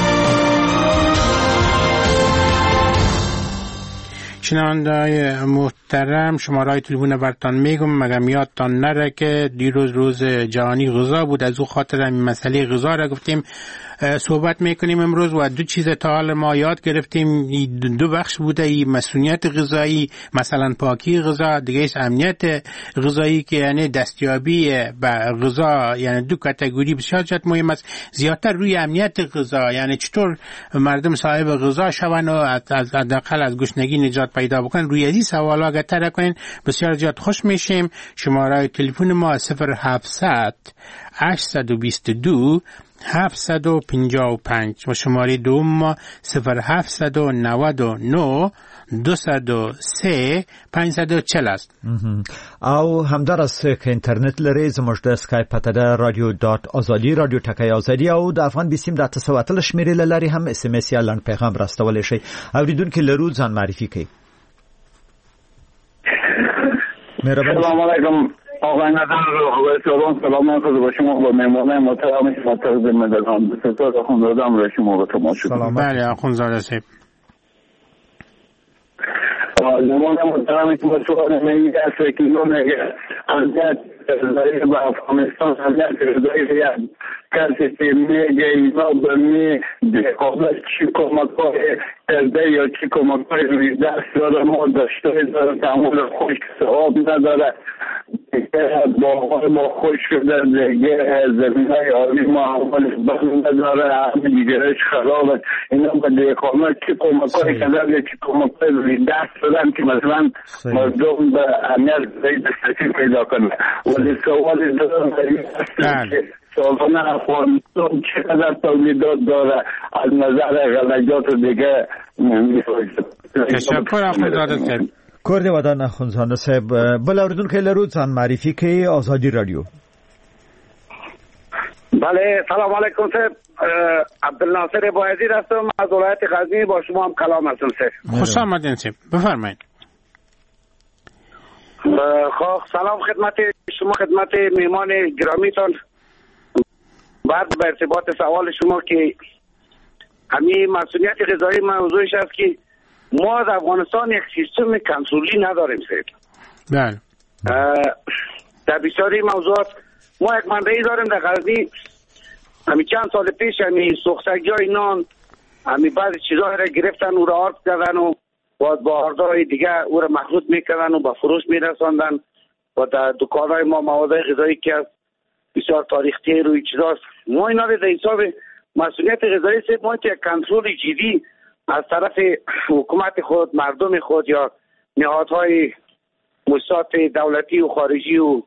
شنونده‌های محترم، شماره‌های تلفن برتان میگم مگم یادتان نره که دیروز روز جهانی غذا بود، از او خاطر همین مسئله غذا را گفتیم صحبت میکنیم امروز و دو چیز تا حال ما یاد گرفتیم. دو بخش بوده، این مسئولیت غذایی، مثلا پاکی غذا، دیگه ایست امنیت غذایی که یعنی دستیابی به غذا، یعنی دو کاتگوری بسیار زیاد مهم است. زیادتر روی امنیت غذا، یعنی چطور مردم صاحب غذا شون و از حداقل از گشنگی نجات پیدا بکنن، روی این سوالا اگه طرح کنین بسیار زیاد خوش میشیم. شماره تلفن ما صفر هفتصد هشتصد و بیست و دو هفتصد و پنجاه و پنج و شماره دوم ما صفر هفتصد و نود و نه دویست و سه پانصد و چهل است. او همدارس که اینترنت لري زموږ د اسکایپ پته ده رادیو دات ازادي رادیو ټکای ازادي او د افغان بیسیم د تسواتل شمیرې لري هم اس ام اس یا لنډ پیغام راستول شي. اوریدونکو لرو ځان معرفي کوي. مهرباني. السلام علیکم. آقای نظر آقای سلام سلام خود با شما با مهمانه محترم شما زندگان ستاد آخوندزاده را شما با تماشا سلام. بله آخوندزاده صاحب. زمان محترم که با سوال میگه از فکرون امنیت رضایی با افغانستان امنیت رضایی یاد کسی که میگه اینا به می دقابل چی کمک های کرده یا چی کمک های روی دست داره ما داشته داره تعمول خشک آب نداره باقای ما خوش شده دیگه زمین های آبی ما اولش بند نداره همه دیگرش خرابه اینا به دقابل چی کمک های کرده یا چی کمک های روی دست دارن که مثلا مردم به امنیت رضایی دسترسی پیدا کنه. ولی سوال دارم که سالانه افغانستان چقدر تولیدات داره از نظر غلجات دیگه تشکر آخوندزاده صاحب. کورد ودان آخوندزاده صاحب. بل اوریدونکو لرو ځان معرفي کوي آزادی رادیو. بله سلام علیکم صاحب. عبدالناصر بایزید هستم از ولایت غزنی، با شما هم کلام هستم صاحب. خوش آمدین صاحب، بفرمایید. خب سلام خدمت شما، خدمت مهمان گرامیتان. بعد به ارتباط سوال شما که همین مسئولیت غذایی موضوعش است که ما در افغانستان یک سیستم کنترلی نداریم صاحب. بله. در بسیاری موضوعات ما یک منبعی داریم در غزنی، همین چند سال پیش همین سوختگی های نان همین بعضی چیزها را گرفتن او را آرد کردن و باید با آردهای دیگه او را مخلوط میکردن و با فروش میرساندن و در دکانهای ما مواد غذایی که از بسیار تاریخی روی چیزاست. ما اینا را در حساب مسئولیت غذایی صرف ما یک کنترل جدی از طرف حکومت خود، مردم خود یا نهادهای مؤسسات دولتی و خارجی و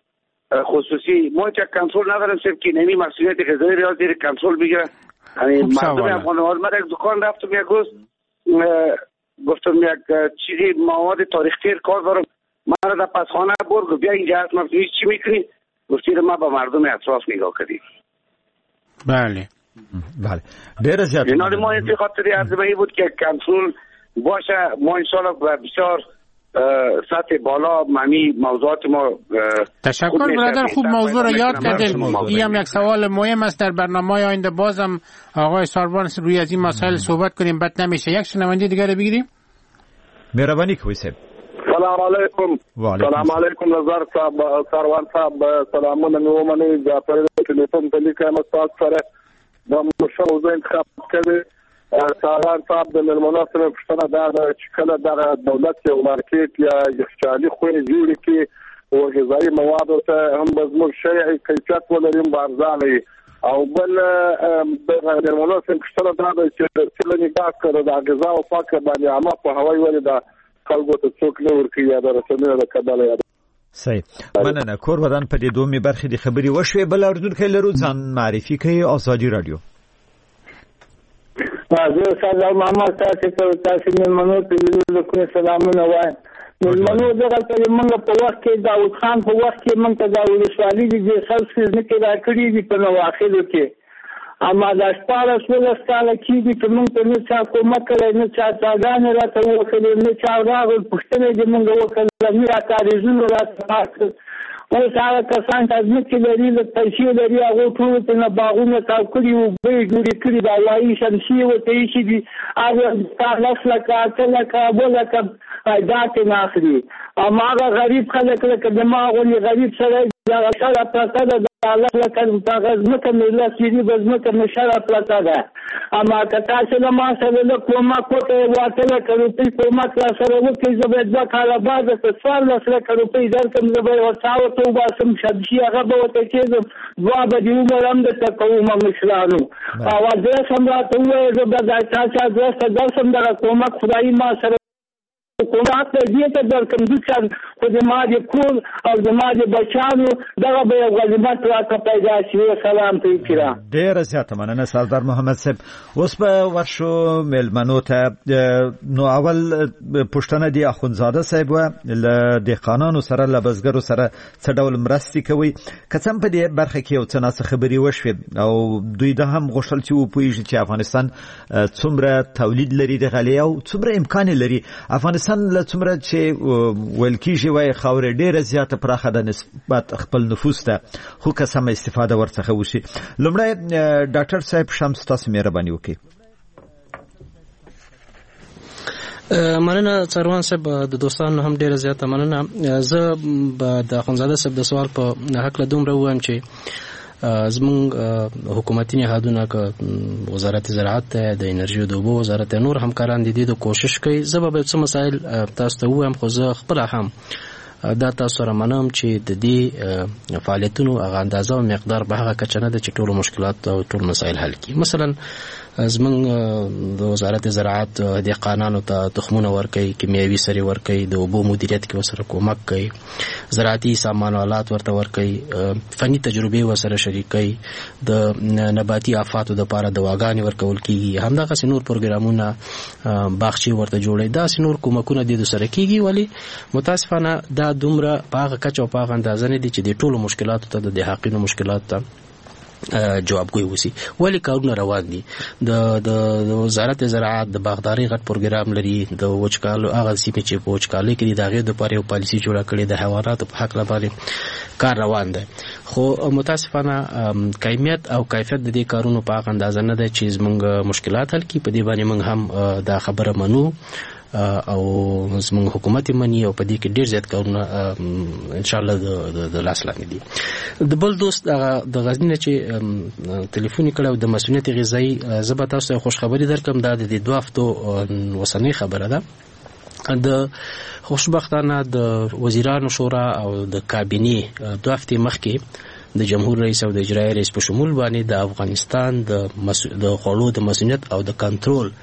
خصوصی ما چه کنترل نداریم، صرف که نمی مسئولیت غذایی ریاض زیر کنترل بگیره. یعنی مردم افغان ها من یک دکان رفتم یک روز گفتم یک چیزی مواد تاریخ تیر کار دارم، من را پس خانه برد بیا اینجا هست من چی میکنی؟ گفتی ما با مردم اطراف نگاه کردیم. بله بله ډیر زیات جناب ما این خاطر عرض به بود که کنترل باشه. ما ان شاء الله بسیار سطح بالا معنی موضوعات ما. تشکر برادر، خوب موضوع را یاد کردین. این هم یک سوال مهم است در برنامه آینده. بازم آقای ساروان روی از این مسائل صحبت کنیم، بد نمیشه. یک شنونده دیگه رو بگیریم. مهربانی کوی صاحب. سلام علیکم. سلام علیکم نظر صاحب، ساروان صاحب سلامونه مې ومنئ. د په ټلیفون په لیکه مستاق سره د مشر موضوع انتخاب کړی. ساروان صاحب د مېلمنو سره پوښتنه دا ده چې کله دغه دولت یو مارکیټ یا یخچالي خونې جوړې کړي او غذایي موادو ته هم به زموږ شی کیفیت ولري، هم به ارزانه وي. او بل دغه مېلمنو سره پوښتنه دا ده چې څله نګاه کړه د غذا او پاکه باندې عامه پوهاوی ولې ده خلکو ته څوک نه ورکوي یا د رسنیو د کبله یا صحیح. مننه. کور ودان په دې دومي برخې د خبري وشوي. بل اردوونکي لرو ځان معرفي کوي. آزادي رادیو. زه سلام محمد تاسو ته تاسو مېلمنو ته د سلامونه وایم. مېلمنو دغه ته موږ په وخت کې داود خان په وخت کې موږ ته دا ولسوالي دي خلک نه کې را کړی دي په نواخلو کې. اما د شپاړس ولس کاله کېږي چې موږ ته نه چا کومک کړی، نه چا څاګانې راته وکړې، نه چا راغلل پوښتنې دې موږ وکړل، نه راته عریضونه راته پاک کړل. اوس هغه کسان چې ځمکې لري، د پیسې لري، هغو ټولو ته نه باغونه تاو کړي، اوبه یې جوړې کړي، د هوایي شمسیې ورته ایښي دي. هغه ستا لس لکه اته لکه اوه لکه عایدات یې نه اخلي. هماغه غریب خلک لکه د ما غوندې غریب سړی دغه شره پرته ده، لس لکه دغه ځمکه مې لس یې به ځمکه مې شره پرته ده. اما که تاسو له ما سره لږ کومک وکړئ، اته لکه روپۍ کومک را سره وکړئ، زه به یې دوه کاله بعد درته څوارلس لکه روپۍ درکړم. زه به یې ورڅا ورته وباسم، شبشي هغه به ورته کېږم، دوه به دې عمر هم درته کوم مشرانو. او ادرس هم راته ووایه، زه به د چا چا ادرس ته درسم، دغه کومک خدایي ما سره کومک دې ته درکړم. دوی خو زما د کور او زما د بچیانو دغه به یو غنیمت راته پیدا شي. سلام ته کرام. ډېره زیاته مننه سردار محمد صاحب. اوس به ورشو مېلمنو ته. نو اول پوښتنه دی اخوندزاده صاحب و له دهقانانو سره له بزګرو سره څه ډول مرستې کوي؟ که څه هم په دې برخه کې یو څه ناڅه خبرې وشوې او دوی دا هم غوښتل چې وپوهېږي چې افغانستان څومره تولید لري د غلې او څومره امکان لري. افغانستان له څومره چې ویل کېږي وایي خاوره ډېره زیاته پراخه ده نسبت خپل نفوس ته، خو که سمه استفاده ورڅخه وشي. لومړی ډاکټر صاحب شمس تاسو مهرباني وکړئ. مننه سروان صاحب، د دوستانو هم ډیره زیاته مننه. زه د اخوندزاده صاحب د سوال په حق له دومره وایم چې زمونږ حکومتي نهادونه که وزارت زراعت ته، د انرژي او د اوبو وزارت نور همکاران دي د کوشش کوي. زه به څه مسایل تاسو ته وایم، خو زه خپل هم دا تاسو سره منم چې د دې فعالیتونو هغه اندازه او مقدار به هغه کچه نه ده چې ټول مشکلات او ټول مسایل حل کړي. مثلا زمونږ د وزارت زراعت دهقانانو ته تخمونه ورکوي، کیمیاوي سرې ورکوي، د اوبو مدیریت کې ورسره کومک کوي، زراعتي سامان آلات ورته ورکوي، فني تجربې ورسره شریکوي، د نباتي آفاتو دپاره دواګانې ورکول کېږي، همدغسې نور پروګرامونه باغچې ورته جوړوي. داسې نور کومکونه دې سره کېږي. ولې متاسفانه دا دومره په هغه کچه او په هغه اندازه نه دي چې د ټولو مشکلاتو ته د دهقانو مشکلاتو ته جوابګوی وسی. ولی کارونه روان دي. د د وزارت زراعت د باغداري غټ پروګرام لري، د وچکالو هغه سیمې چې په وچکالۍ کې د هغې دپاره یو پالیسي جوړه کړې د حیواناتو په هکله باندې کار روان دی. خو متاسفانه کمیت او کیفیت د دې کارونو په هغه اندازه نه ده چې زموږ مشکلات حل کړي. په دې باندې موږ هم دا خبره منو او زموږ حکومت مني او په دې کې ډیر زیات کارونه ان شاء الله د لاس لاندې دي. د بل دوست د غزنی نه چې ټلیفون کړو د مسؤلیت غذایی، زه به تاسو ته خوش خبري درکم. دا د دوه هفتو وسنۍ خبره ده. د خوشبختانه د وزیرانو شورا او د کابینې دوه هفتې مخکې د جمهور رئیس او د اجرایي رئیس په شمول باندې د افغانستان د د خوړو د مسؤلیت او د کنټرول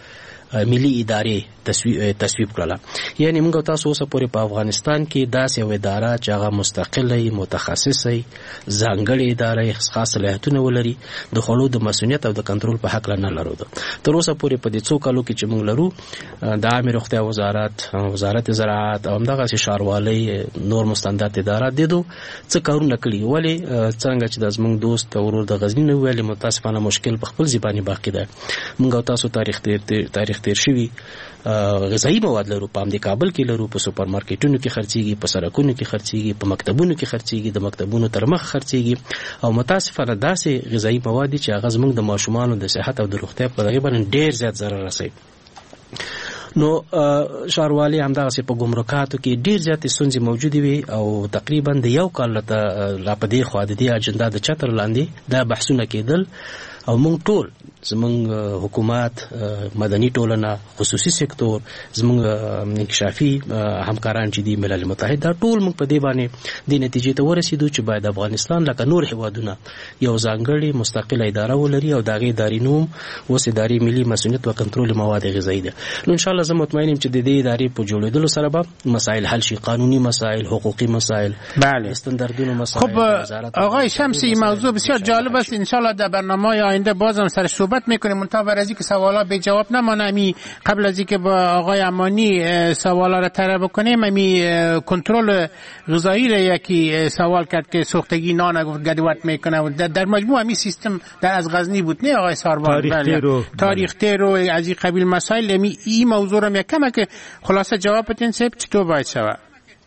ملي ادارې تصویب کړله. یعنی موږ تاسو اوسه پورې په افغانستان کې داسې یو اداره چې هغه مستقله متخصصه ځانګړې اداره خاص صلاحیتونه ولري د خلکو د مسؤلیت او د کنټرول په حق نه لرو. تر اوسه پورې په دې څو کالو کې چې موږ لرو د عامه روغتیا وزارت، وزارت زراعت او همدغه شاروالۍ نور مستندات ادارات د دوه څه کارونه کړي. ولی څنګه چې د زمونږ دوست ورور د غزنی نو ویلي متاسفانه مشکل په خپل ځباني باقی ده. موږ تاسو تاریخ تیر تاریخ تیر شوی غذایی مواد لرو، په امریکا کابل کې لرو، په سوپر مارکیټونو کې خرڅيږي، په سړکونو کې خرڅيږي، په مکتبونو کې خرڅيږي، د مکتبونو تر مخ خرڅيږي او متاسفانه داسې غذایی مواد چې هغه زموږ د ماشومانو د صحت او د روغتیا په دغه باندې ډېر زیات ضرر رسوي. نو شاروالي همدغه په ګمرکاتو کې ډیر زیاتې ستونزې موجودې وي او تقریبا د یو کال لا په دې خوا د دې اجنډا د چتر لاندې دا بحثونه کېدل او موږ ټول زمونږ حکومت، مدني ټولنه، خصوصي سکتور، زمونږ انکشافي همکاران چې دي ملل متحد، دا ټول موږ په دې باندې د نتیجې ته ورسېدو چې باید افغانستان لکه نور هیوادونه یو ځانګړې مستقله اداره ولري او د هغې ادارې نوم اوس ادارې ملي مسؤلیت و کنټرول مواد غذایي ده. نو انشاءالله زه مطمئن یم چې د دې ادارې په جوړېدلو سره به مسایل حل شي، قانوني مسایل، حقوقي مسایل، بله استانداردونو مسایل. خب آقای شمسی موضوع بسیار جالب است، انشاءالله در برنامه آینده بازم سر صحبت میکنیم. منتها بر از اینکه سوالا به جواب نمانه، می قبل از اینکه با آقای امانی سوالا را طرح بکنیم، می کنترل غذایی را یکی سوال کرد که سوختگی نان گفت گدوت میکنه و در مجموع می سیستم در از غزنی بود نه آقای ساروان؟ تاریخ تیرو تاریخ تیرو از این قبیل مسائل. می این موضوع را می کمه که خلاصه جواب بدین صاحب چطور باید شود؟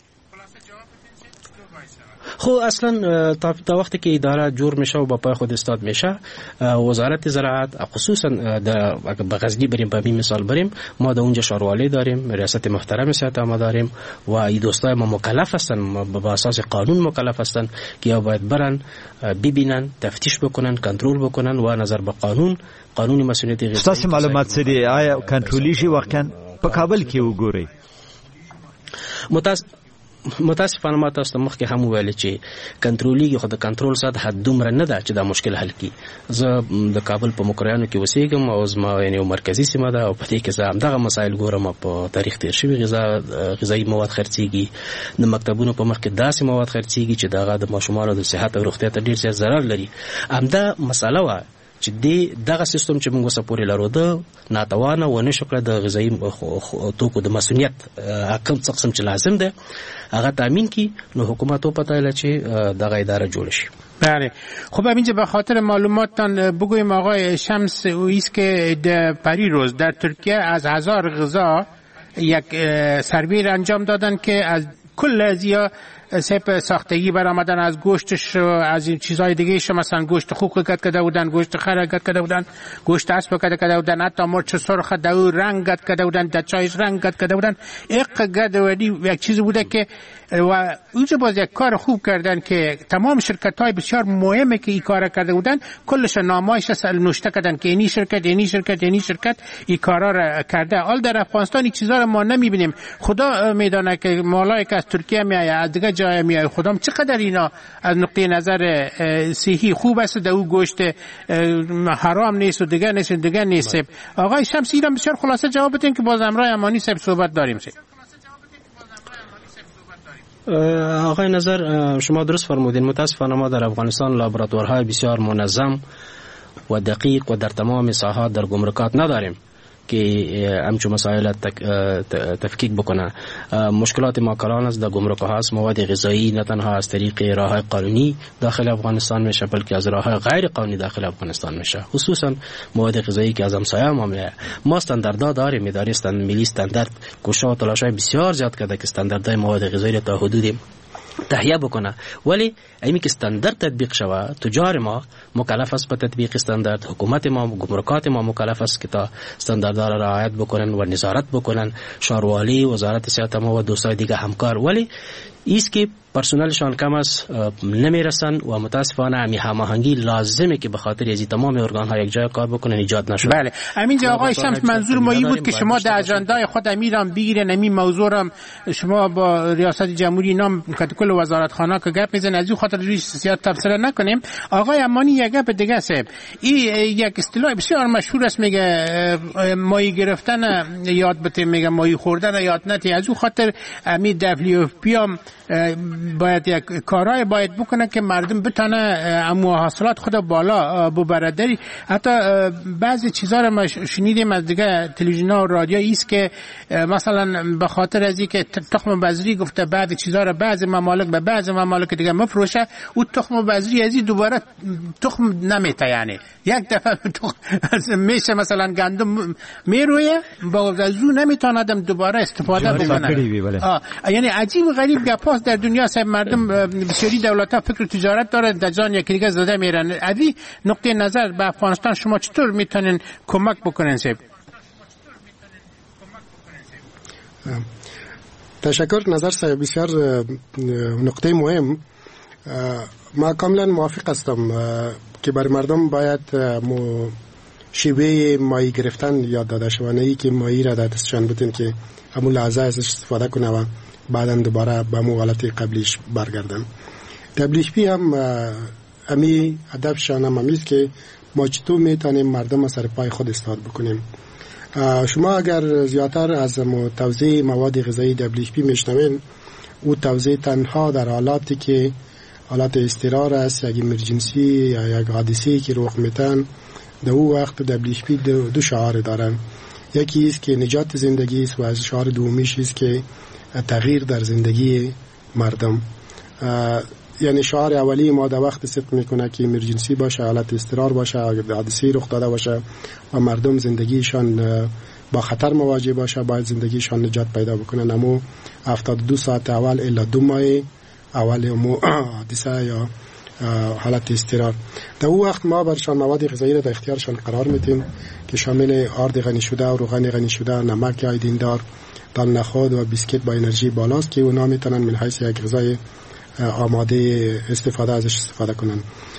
خو اصلا تا وقتی که اداره جور میشه و با پای خود استاد میشه، وزارت زراعت خصوصا در غزنی بریم، به همین مثال بریم، ما در اونجا شاروالۍ داریم، ریاست محترم صحت عامه داریم و این دوستای ما مکلف هستن، با اساس قانون مکلف هستن که یا باید برن ببینن، تفتیش بکنن، کنترل بکنن و نظر به قانون قانونی مسئولیت غذایی. تاسو معلومات سری آیا کنټرولی شي واقعا په کابل کې وګورئ؟ متاس متاسفانه ما تاسو ته مخکې هم ویل چې کنټرولېږي، خو د کنټرول سطح دومره نه ده چې دا مشکل حل کړي. زه د کابل په مقریانو کې اوسېږم او زما یعنې مرکزي سیمه ده او په دې کې زه همدغه مسایل ګورم. په تاریخ تېر شوي غذا غذایي مواد خرڅېږي، د مکتبونو په مخ کې داسې مواد خرڅېږي چې د هغه د ماشومانو د صحت او روغتیا ته ډېر زیات ضرر لري. همدا مسله وه چې دغه سیستم چې موږ اوسه پورې لرو ده ناتوانه ونه شو کړه د غذایي توکو د مسؤلیت کوم څه قسم چې لازم ده هغه تامین کی. نو حکومت او پته لري چې دغه اداره جوړ شي. بله. خب اینجا به خاطر معلوماتتان بگویم آقای شمس اویس که در پریروز در ترکیه از هزار غذا یک سروی انجام دادن که از کل ازیا سپ ساختگی برآمدن، از گوشتش، از این چیزهای دیگه ش، مثلا گوشت خوک گد کرده بودن، گوشت خر گد کرده بودن، گوشت اسب گد کرده بودن، حتی مرچ سرخ دو رنگ گد کرده بودن، در چایش رنگ گد کرده بودن. یک گد ودی یک چیزی بوده که و اونجا باز یک کار خوب کردن که تمام شرکت‌های بسیار مهمه که این کار کرده بودن کلش نامایش نوشته کردن که اینی شرکت اینی شرکت اینی شرکت این کارا را کرده. حال در افغانستان این چیزا رو ما نمیبینیم. خدا میدونه که مالایی که از ترکیه میایه، از دیگه جای میایه، خدا چقدر اینا از نقطه نظر صحی خوب است، در او گوشت حرام نیست و دیگه نیست دیگه نیست. آقای شمسی را بسیار خلاصه جواب بدین که باز امرای امانی صاحب صحبت داریم. آقای نظر شما درست فرمودین. متاسفانه ما در افغانستان لابراتوارهای بسیار منظم و دقیق و در تمام ساحات در گمرکات نداریم که همچون مسائل تفکیک بکنه. مشکلات ما کلان است در گمرک ها است. مواد غذایی نه تنها از طریق راه قانونی داخل افغانستان میشه بلکه از راه غیر قانونی داخل افغانستان میشه، خصوصا مواد غذایی که از همسایه ما میاد. ما استانداردها داریم، اداره استاندارد ملی استاندارد کوشش و تلاش‌های بسیار زیاد کرده که استانداردهای مواد غذایی تا حدودی تهیه بکنه، ولی ایمی که استاندارد تطبیق شود تجار ما مکلف است به تطبیق استاندارد، حکومت ما گمرکات ما مکلف است که تا استانداردها را رعایت بکنن و نظارت بکنن، شاروالی، وزارت صحت ما و دوستای دیگه همکار. ولی ایست که پرسنلشان کم است، نمیرسن و متاسفانه همی هماهنگی لازمه که به خاطر از تمام ارگان ها یک جای کار بکنن ایجاد نشد. بله همینجا آقای شمس منظور ما این بود که شما در اجندای خود امیرم بگیرن همین موضوعم شما با ریاست جمهوری نام کل وزارت خانه که گپ میزنن از این خاطر روی زیاد تبصره نکنیم. آقای امانی یک گپ دیگه است، این یک اصطلاح بسیار مشهور است، میگه ماهی گرفتن یاد بته، میگه ماهی خوردن یاد نتی. از اون خاطر امی دبلیو پی هم باید یک کارهای باید بکنه که مردم بتونه امو حاصلات خود بالا ببره. داری حتی بعضی چیزا رو ما شنیدیم از دیگه تلویزیون‌ها و رادیو است که مثلا به خاطر از اینکه تخم بذری گفته بعضی چیزا رو بعضی ممالک به بعضی ممالک دیگه مفروشه، او تخم بذری از این دوباره تخم نمیته، یعنی یک دفعه تخم میشه مثلا گندم میرویه با وضو نمیتونه آدم دوباره استفاده بکنه. یعنی عجیب غریب گپاست در دنیا. سب مردم بسیاری دولت‌ها فکر تجارت داره در جان یکی دیگه زده میرن. ادی نقطه نظر به افغانستان شما چطور میتونین کمک بکنین سب؟ تشکر. نظر صاحب بسیار نقطه مهم. ما کاملا موافق هستم که بر مردم باید شیوه ماهی گرفتن یاد داده شود، نه که ماهی را در دستشان بدین که همون لحظه ازش استفاده کنه و بعدا دوباره به مو حالت قبلیش برگردن. دبلیو پی هم امی هدفشان هم همیست که ما چطور میتونیم مردم سر پای خود استاد بکنیم. شما اگر زیادتر از توزیع مواد غذایی دبلیو پی میشنوین، او توزیع تنها در حالاتی که حالت اضطرار است، یک امرجنسی یا یک حادثه‌ای که رخ میتن، در او وقت دبلیو پی دو, دو شعار دارن. یکی است که نجات زندگی است و از شعار دومیش است که تغییر در زندگی مردم. یعنی شعار اولی ما در وقت صدق میکنه که امرجنسی باشه، حالت اضطرار باشه، حادثه رخ داده باشه و مردم زندگیشان با خطر مواجه باشه، باید زندگیشان نجات پیدا بکنن. اما هفتاد و دو ساعت اول الا دو ماه اول امو حادثه یا حالت اضطرار، در اون وقت ما برشان مواد غذایی را در اختیارشان قرار میدیم که شامل آرد غنی شده و روغن غنی شده، نمک آیودین دار، دال نخود و بیسکیت با انرژی بالاست که اونا میتونن من حیث یک غذای آماده استفاده ازش استفاده کنن.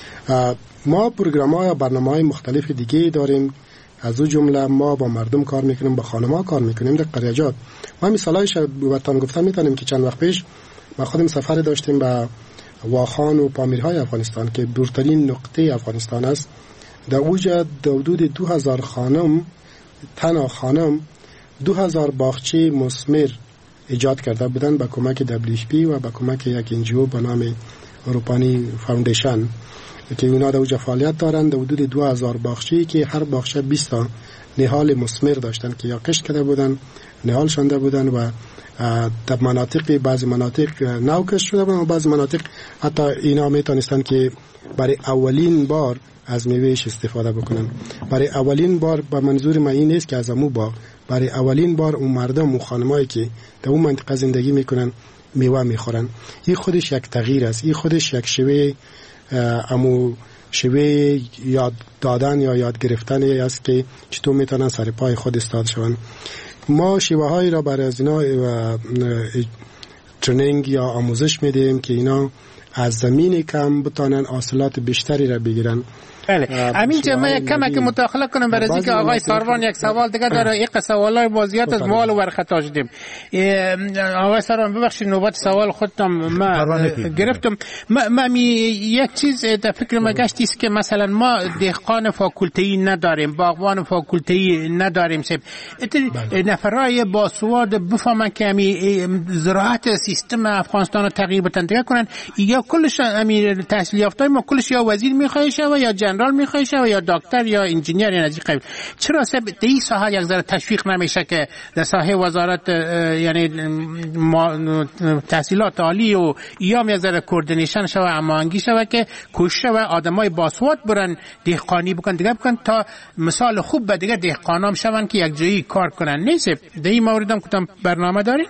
ما پروگرام‌ها یا برنامه‌های مختلف دیگه داریم، از او جمله ما با مردم کار میکنیم، با خانم‌ها کار میکنیم در قریجات. ما مثالایش براتون گفتم میتونیم که چند وقت پیش ما خودم سفر داشتیم به واخان و پامیرهای افغانستان که دورترین نقطه افغانستان است. در اوجا حدود دو هزار خانم، تنها خانم دو هزار باغچه مثمر ایجاد کرده بودن با کمک دبلیو پی و با کمک یک انجیو به نام اروپانی فاوندیشن که اونا در اوجا فعالیت دارند. در حدود دو هزار باغچه که هر باغچه بیست تا نهال مثمر داشتن که یا کشت کرده بودن، نهال شونده بودن و در مناطق بعضی مناطق نو کشت شده بودن و بعضی مناطق حتی اینا میتونستن که برای اولین بار از میوهش استفاده بکنن. برای اولین بار به منظور ما این نیست که از امو باغ، برای اولین بار اون مردم و خانمایی که در اون منطقه زندگی میکنن میوه میخورن. این خودش یک تغییر است، این خودش یک شیوه امو شیوه یاد دادن یا یاد گرفتن است که چطور میتونن سر پای خود استاد شون. ما شیوه هایی را برای از اینا ترنینگ یا آموزش میدیم که اینا از زمین کم بتانن حاصلات بیشتری را بگیرن. بله همینجا من یک کمک مداخله کنم برای از اینکه آقای ساروان یک سوال دیگه داره. یک سوالای بازیات از مال و خطا شدیم. آقای ساروان ببخشید نوبت سوال خودم ما گرفتم. ما یک چیز در فکر ما گشت است که مثلا ما دهقان فاکولته‌ای نداریم، باغبان فاکولته‌ای نداریم. سب نفرای باسواد بفهمن که همی زراعت سیستم افغانستان رو تغییر بدن دیگه کنن، یا کلش همی تحصیل یافته‌ای ما کلش یا وزیر میخواد شه یا جنرال میخواد شه یا دکتر یا انجینیر یا نزدیک قبل. چرا سب در این ساحه یک ذره تشویق نمیشه که در ساحه وزارت یعنی تحصیلات عالی و ایام یک ذره کوردینیشن شه و هماهنگی شه که کوشش و آدمای باسواد برن دهقانی بکن دیگه بکن تا مثال خوب به دیگه دهقانام شون که یک جایی کار کنن. نیست در این موردم کدام برنامه دارین؟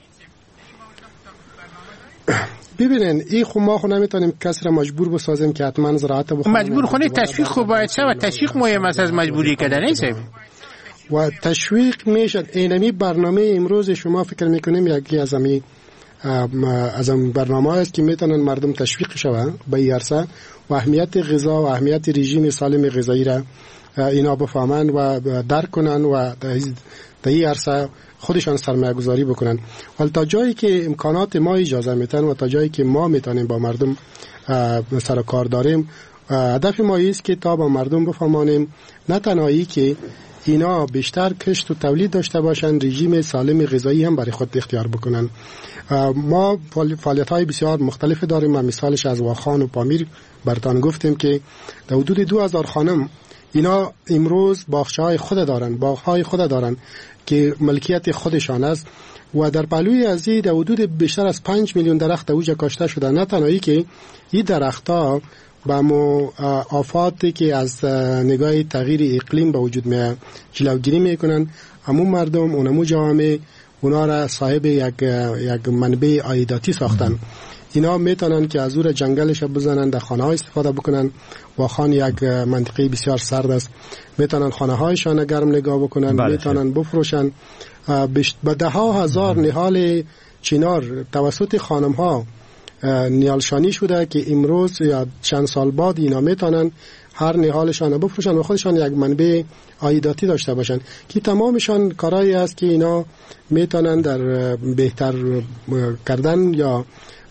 ببینین این خو ما خو نمیتونیم کسی را مجبور بسازیم که حتما زراعت بخونه. مجبور خونه تشویق خوب باید شه و تشویق مهم است از مجبوری کردن. نیست و تشویق میشه. اینمی برنامه امروز شما فکر میکنیم یکی از امی از این برنامه است که میتونن مردم تشویق شوند به این عرصه و اهمیت غذا و اهمیت رژیم سالم غذایی را اینا بفهمند و درک کنن و در این عرصه خودشان سرمایه گذاری بکنن. ولی تا جایی که امکانات ما اجازه میتن و تا جایی که ما میتونیم با مردم سر کار داریم، هدف ما است که تا با مردم بفهمانیم نه تنهایی که اینا بیشتر کشت و تولید داشته باشن، رژیم سالم غذایی هم برای خود اختیار بکنن. ما فعالیت‌های بسیار مختلف داریم. ما مثالش از واخان و پامیر براتون گفتیم که در حدود دو هزار خانم اینا امروز باغچه‌های خود دارن، باغ‌های خود دارن که ملکیت خودشان است و در پهلوی از این در حدود بیشتر از پنج میلیون درخت اوجا کاشته شده. نه تنهایی که این درخت‌ها با مو آفاتی که از نگاه تغییر اقلیم به وجود میاد جلوگیری میکنن، همون مردم اونمو جامعه اونا را صاحب یک یک منبع عایداتی ساختن. اینا میتونن که از اون جنگلش بزنن، در خانه ها استفاده بکنن. واخان یک منطقه بسیار سرد است، میتونن خانه هایشان گرم نگاه بکنن، میتونن بفروشن. به ده ها هزار نهال چنار توسط خانم ها نیالشانی شده که امروز یا چند سال بعد اینا میتونن هر نهالشان بفروشن و خودشان یک منبع عایداتی داشته باشن که تمامشان کارایی است که اینا میتونن در بهتر کردن یا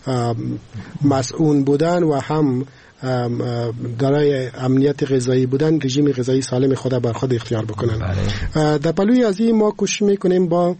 مسئول بودن و هم دارای امنیت غذایی بودن، رژیم غذایی سالم خود بر خود اختیار بکنن. در پلوی از این ما کوشش میکنیم با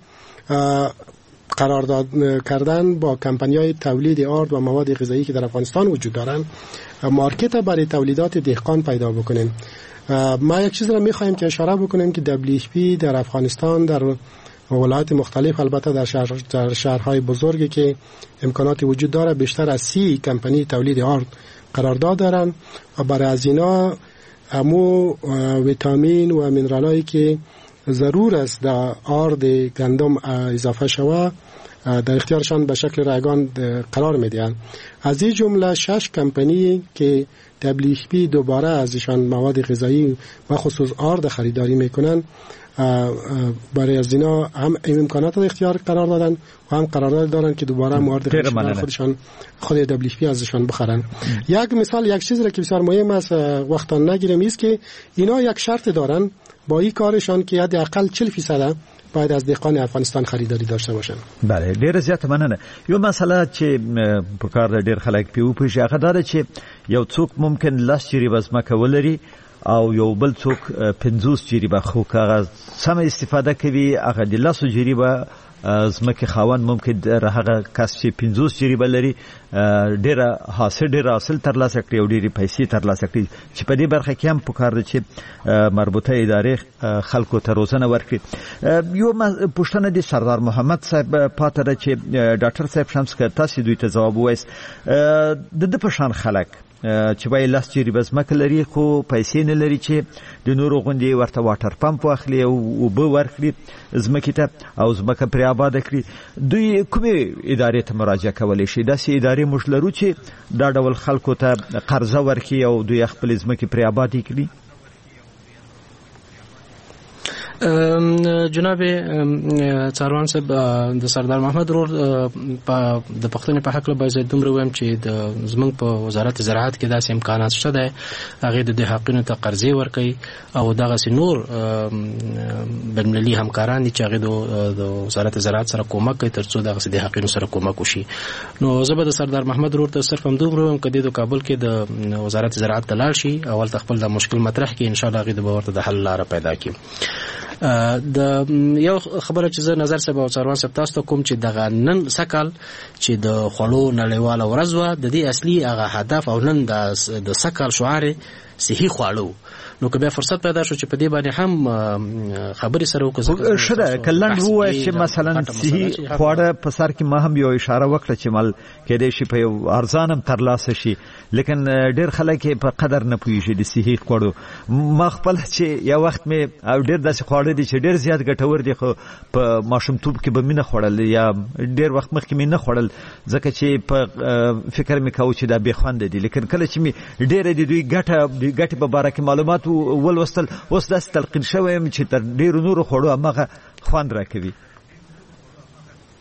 قرارداد کردن با کمپانی‌های تولید آرد و مواد غذایی که در افغانستان وجود دارن، مارکت برای تولیدات دهقان پیدا بکنیم. ما یک چیز را می‌خوایم که اشاره بکنیم که دبلیو اچ پی در افغانستان در ولایات مختلف، البته در شهر در شهرهای بزرگی که امکانات وجود داره، بیشتر از سی کمپانی تولید آرد قرارداد دارن و برای از اینا همو ویتامین و مینرالایی که ضرور است در آرد گندم اضافه شوه در اختیارشان به شکل رایگان قرار میدهند. از این جمله شش کمپانی که دبلیو اچ پی دوباره ازشان مواد غذایی و خصوص آرد خریداری میکنن، برای از اینا هم امکانات اختیار قرار دادن و هم قرارداد دارن که دوباره مواد غذایی خودشان خود دبلیو اچ پی ازشان بخرن. یک مثال، یک چیزی که بسیار مهم است وقتان نگیریم است که اینا یک شرط دارن با این کارشان که حداقل چهل درصد باید از دهقان افغانستان خریداری داشته باشن. بله، ډیر زیات مننه. یو مسله چې په کار ډیر خلک پیو پېژي هغه دا چې یو څوک ممکن لاس چیرې بزمکه ولري او یو بل څوک پنځوس جریبه خو کاغذ سم استفاده کوي، هغه د لاسو جریبه زمکه خاوند ممکن در هغه کس چې پنځوس جریبه لري ډیره حاصل ډیره حاصل ترلاسه کړي او ډیره پیسې ترلاسه کړي، چې په دې برخه کې هم پکار دي چې مربوطه ادارې خلکو ته روزنه ورکړي. یو پوښتنه د سردار محمد صاحب پاتې ده چې ډاکټر صاحب شمس که تاسو دوی ته ځواب وایست، د د پشان خلک چې وای لاس چیرې بس مکه لري خو پیسې نه لري چې د نورو غوندې ورته واټر پمپ واخلي او اوبه ورکړي ځمکې ته او ځمکه پرې آباده کړي، دوی کومې ادارې ته مراجعه کولی شي؟ داسې ادارې موږ لرو چې دا ډول خلکو ته قرضه ورکړي او دوی خپلې ځمکې پرې آبادې کړي؟ جناب څاروان صاحب، د سردار محمد رور د پښتنې په حق له باید دومره ویم چې د زمونږ په وزارت زراعت کې داسې امکانات شته دی، هغې د دهقانو ته قرضې ورکوي او دغسې نور بینالمللي همکاران دي چې هغې د وزارت زراعت سره کومک کوي تر څو دغسې دهقانو سره کومک وشي. نو زه به د سردار محمد رور ته صرف همدومره ویم که دی د کابل کې د وزارت زراعت ته لاړ شي، اول ته خپل د مشکل مطرح کړي، انشاءالله هغې د به ورته د حل لاره پیدا کړي. د یو خبره چې زه نظر صاحب او څاروان صاحب تاسو ته کوم چې دغه نن سکل چې د خوړو نړیواله ورځ وه، د دې اصلي هغه هدف او نن د سکل شعار صحي خواړه، نو که بیا فرصت پیدا شو چې په دې باندې هم خبرې سره وکړو. ښه ده که لنډ ووایي چې مثلا صحي خواړه په سر کې ما هم یو اشاره وکړه چې مال کېدای شي په یو ارزان هم ترلاسه شي، لیکن ډېر خلک یې په قدر نه پوهېږي د صحي خوړو. ما خپل چې یو وخت مې او ډېر داسې خواړه دي چې ډېر زیات ګټور دي خو په ماشومتوب کې به مې نه خوړل یا ډېر وخت مخکې مې نه خوړل ځکه چې په فکر مې کوو چې دا بې خونده دي، لیکن کله چې مې ډېره د دوی ګټه ګټې په باره کې معلومات ولوستل، اوس داسې تلقین شوی یم چې تر ډېرو نورو خوړو هماغه خوند راکوي.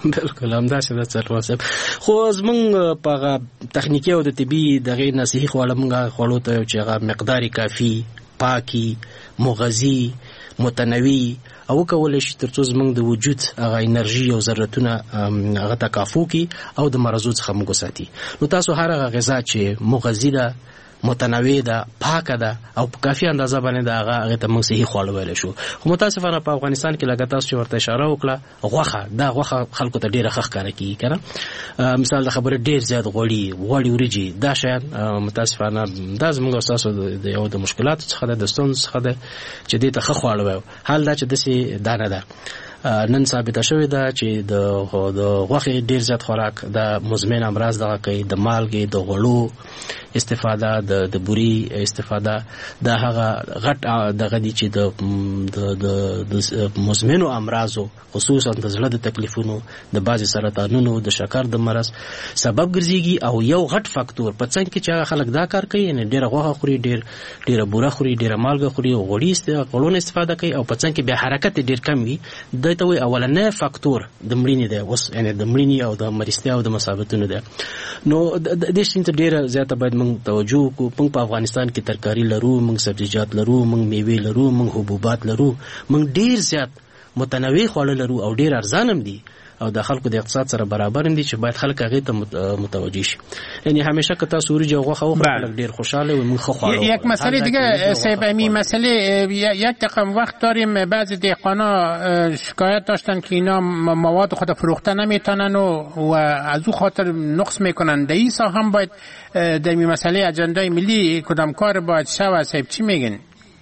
بالکل همداسې ده سرور صاحب. خو زمونږ په تخنیکي او د طبي دغې نه صحي خواړه مونږ خوړو ته چې هغه مقدار کافي، پاکي، مغذي، متنوع او کولای شي ترڅو زمونږ د وجود هغه انرژي او ضرورتونه هغه تکافو کی او د مرزو څخه موږ ساتي. نو تاسو هر هغه غذا چې مغذي ده، متنوع ده، پاکه ده او په کافي اندازه باندې ده، هغه هغه ته موږ صحي خواړه ویلی شو. خو متاسفانه په افغانستان کې لکه تاسو چې ورته اشاره وکړه، غوښه دا غوښه خلکو ته ډېره ښه ښکاره کېږي که نه. مثال د خبرې ډېر زیات غوړي، غوړي وریجې، دا شیان متاسفانه دا زموږ او ستاسو د یو د مشکلاتو څخه ده، د ستونزو څخه ده چې دې ته ښه خواړه وایو. حال دا چې داسې دا نه ده. نن ثابته شوې ده چې د غوښې ډېر زیات خوراک د مزمن امراض دغه کوي، د مالګې، د غوړو استفاده، د د بوري استفاده، دا هغه غټ دغه دي چې د د مزمنو امراضو خصوصا د زړه د تکلیفونو، د بعضې سرطانونو، د شکر د مرض سبب ګرځېږي. او یو غټ فاکتور په څنګ کې چې هغه خلک دا کار کوي، یعنې ډېره غوښه خوري، ډېر ډېره بوره خوري، ډېره مالګه خوري، غوړي غوړونه استفاده کوي او په څنګ کې بیا حرکت ډېر کم وي، دا ته وایي اولنی فاکتور د مړینې دی. اوس یعنې د مړینې او د مریضتیا او د مصابتونو دی. نو دې شي ته ډېره زیاته باید موږ توجه وکړو. موږ په افغانستان کې ترکاري لرو، موږ سبزیجات لرو، موږ میوې لرو، موږ حبوبات لرو، موږ ډېر زیات متنوع خواړه لرو او ډېر ارزان هم دي او د خلکو د اقتصاد سره برابر دي چې باید خلک هغې ته متوجه شي. یعنی همیشه که تاسو وریجې او غوښه وخورئ خلک ډېر خوشحاله وي. موږ ښه خواړه یک مسئله دیگه صاحب، امی مسئله یک دقیقه وقت داریم. بعضی دهقانا شکایت داشتن که اینا مواد خود فروخته نمیتونن و از او خاطر نقص میکنن. در این ساحه هم باید در این مسئله اجندای ملی کدام کار باید شود صاحب، چی میگن؟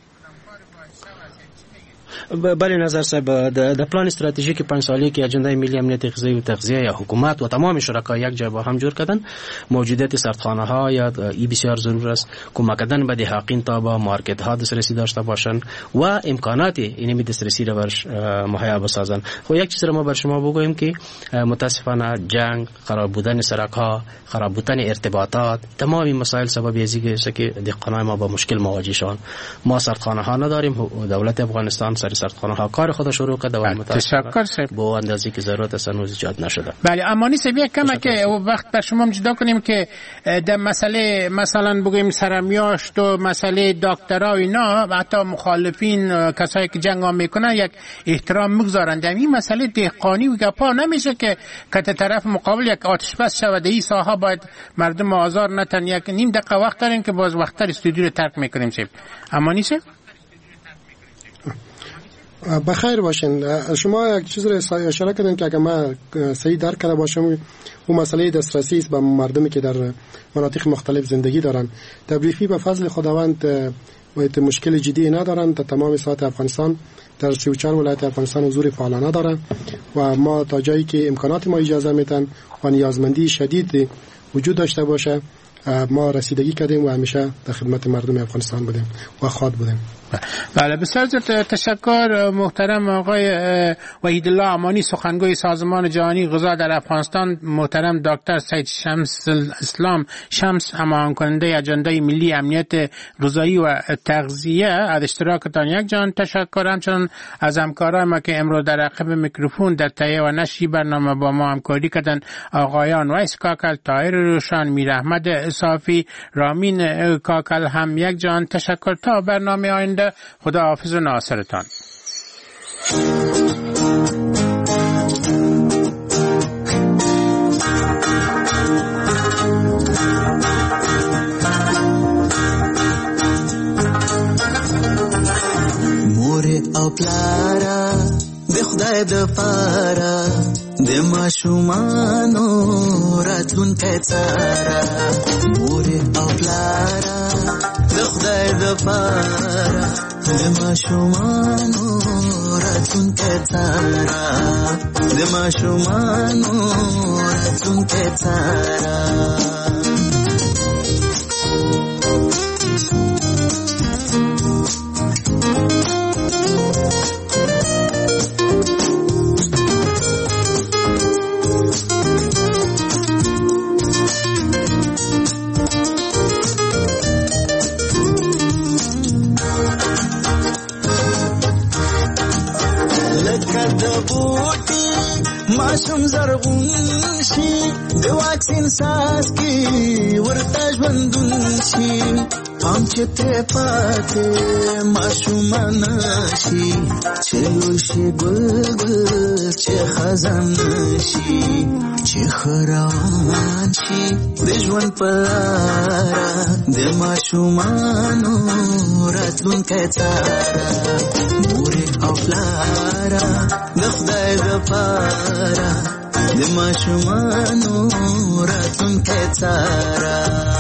بله نظر صاحب، د پلان استراتژیک پنج ساله کې اجنده ملی امنیت غذایی و تغذیه یا حکومت و تمام شرکا یک جای با هم جور کردن. موجودیت سردخانه ها یا ای بسیار ضرور است. کمک کردن به دهقان تا با مارکت ها دسترسی داشته باشند و امکانات اینمی دسترسی را برش مهیا بسازند. خب یک چیز را ما بر شما بگویم که متاسفانه جنگ، خراب بودن سرک ها، خراب بودن ارتباطات، تمام مسائل سبب ازی است که دهقانان ما با مشکل مواجه شوند. ما سردخانه ها نداریم. دولت افغانستان سر سردخانه ها کار خود شروع کرده و متاسفانه با اندازه‌ای که ضرورت است هنوز ایجاد نشده. بله امانی صاحب، یک کم که وقت در شما جدا کنیم که در مسئله مثلا بگویم سرمیاشت و مسئله دکترا و اینا، حتی مخالفین کسایی که جنگ هم میکنن یک احترام میگذارن. در این مسئله دهقانی و گپا نمیشه که کت طرف مقابل یک آتش بس شود. این ساحه باید مردم آزار نتن. یک نیم دقیقه وقت داریم که باز وقتتر استودیو رو ترک میکنیم صاحب. امانی صاحب بخیر باشین. شما یک چیز رو اشاره کردین که اگه من صحیح درک کرده باشم، اون مسئله دسترسی است به مردمی که در مناطق مختلف زندگی دارن. تبریفی به فضل خداوند باید مشکل جدی ندارن. در تمام ساحات افغانستان در سی و چهار ولایت افغانستان حضور فعالانه دارن و ما تا جایی که امکانات ما اجازه میتن و نیازمندی شدید وجود داشته باشه ما رسیدگی کردیم و همیشه در خدمت مردم افغانستان بودیم و خود بودیم. بله بسیار تشکر محترم آقای وحیدالله امانی، سخنگوی سازمان جهانی غذا در افغانستان. محترم دکتر سید شمس اسلام شمس، هماهنگ کننده اجنده ملی امنیت غذایی و تغذیه، از اشتراکتان یک جان تشکر. همچنان از همکارای ما که امروز در عقب میکروفون در تهیه و نشر برنامه با ما همکاری کردند، آقایان ویس کاکل، طاهر روشن، میر احمد صافی، رامین کاکل هم یک جان تشکر. تا برنامه آینده خدا حافظ و ناصرتان. مور او پلارا د خدای د پاره د ماشومانو راتلونکی څاره. مور او پلارا د خدای د پاره د ماشومانو راتلونکی څاره. د ماشومانو راتلونکی څاره. ماشوم زرغون شي د واکسین ساس کی ورته ژوندون شي پام چې ته پاتې ماشوم نشي چې لوشي ګل ګل چې خزان شي چې خروان شي د ژوند په لاره د ماشومانو راتلونکی تاره مور او پلاره د خدای دپاره د ماشومانو راتلونکی تاره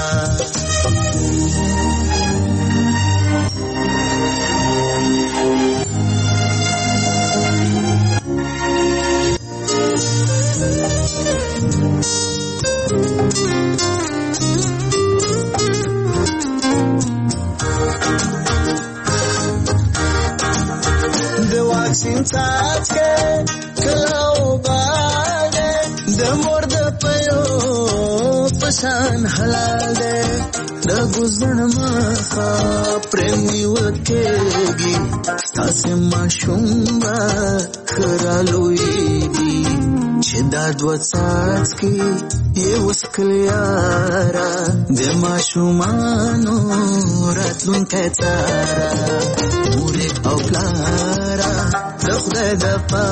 د واکسین څاڅکي کله وباله د مور د پیو پسان حلال ده د ګوزن مخه پرېمي وکېږي ستاسې ماشوم به خرالویږي چې دا دوه څاڅکي یې وڅکل یاره د ماشومانو راتلونکی تاره مور او پلاره د خدای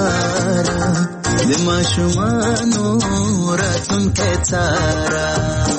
دپاره د ماشومانو راتلونکی تاره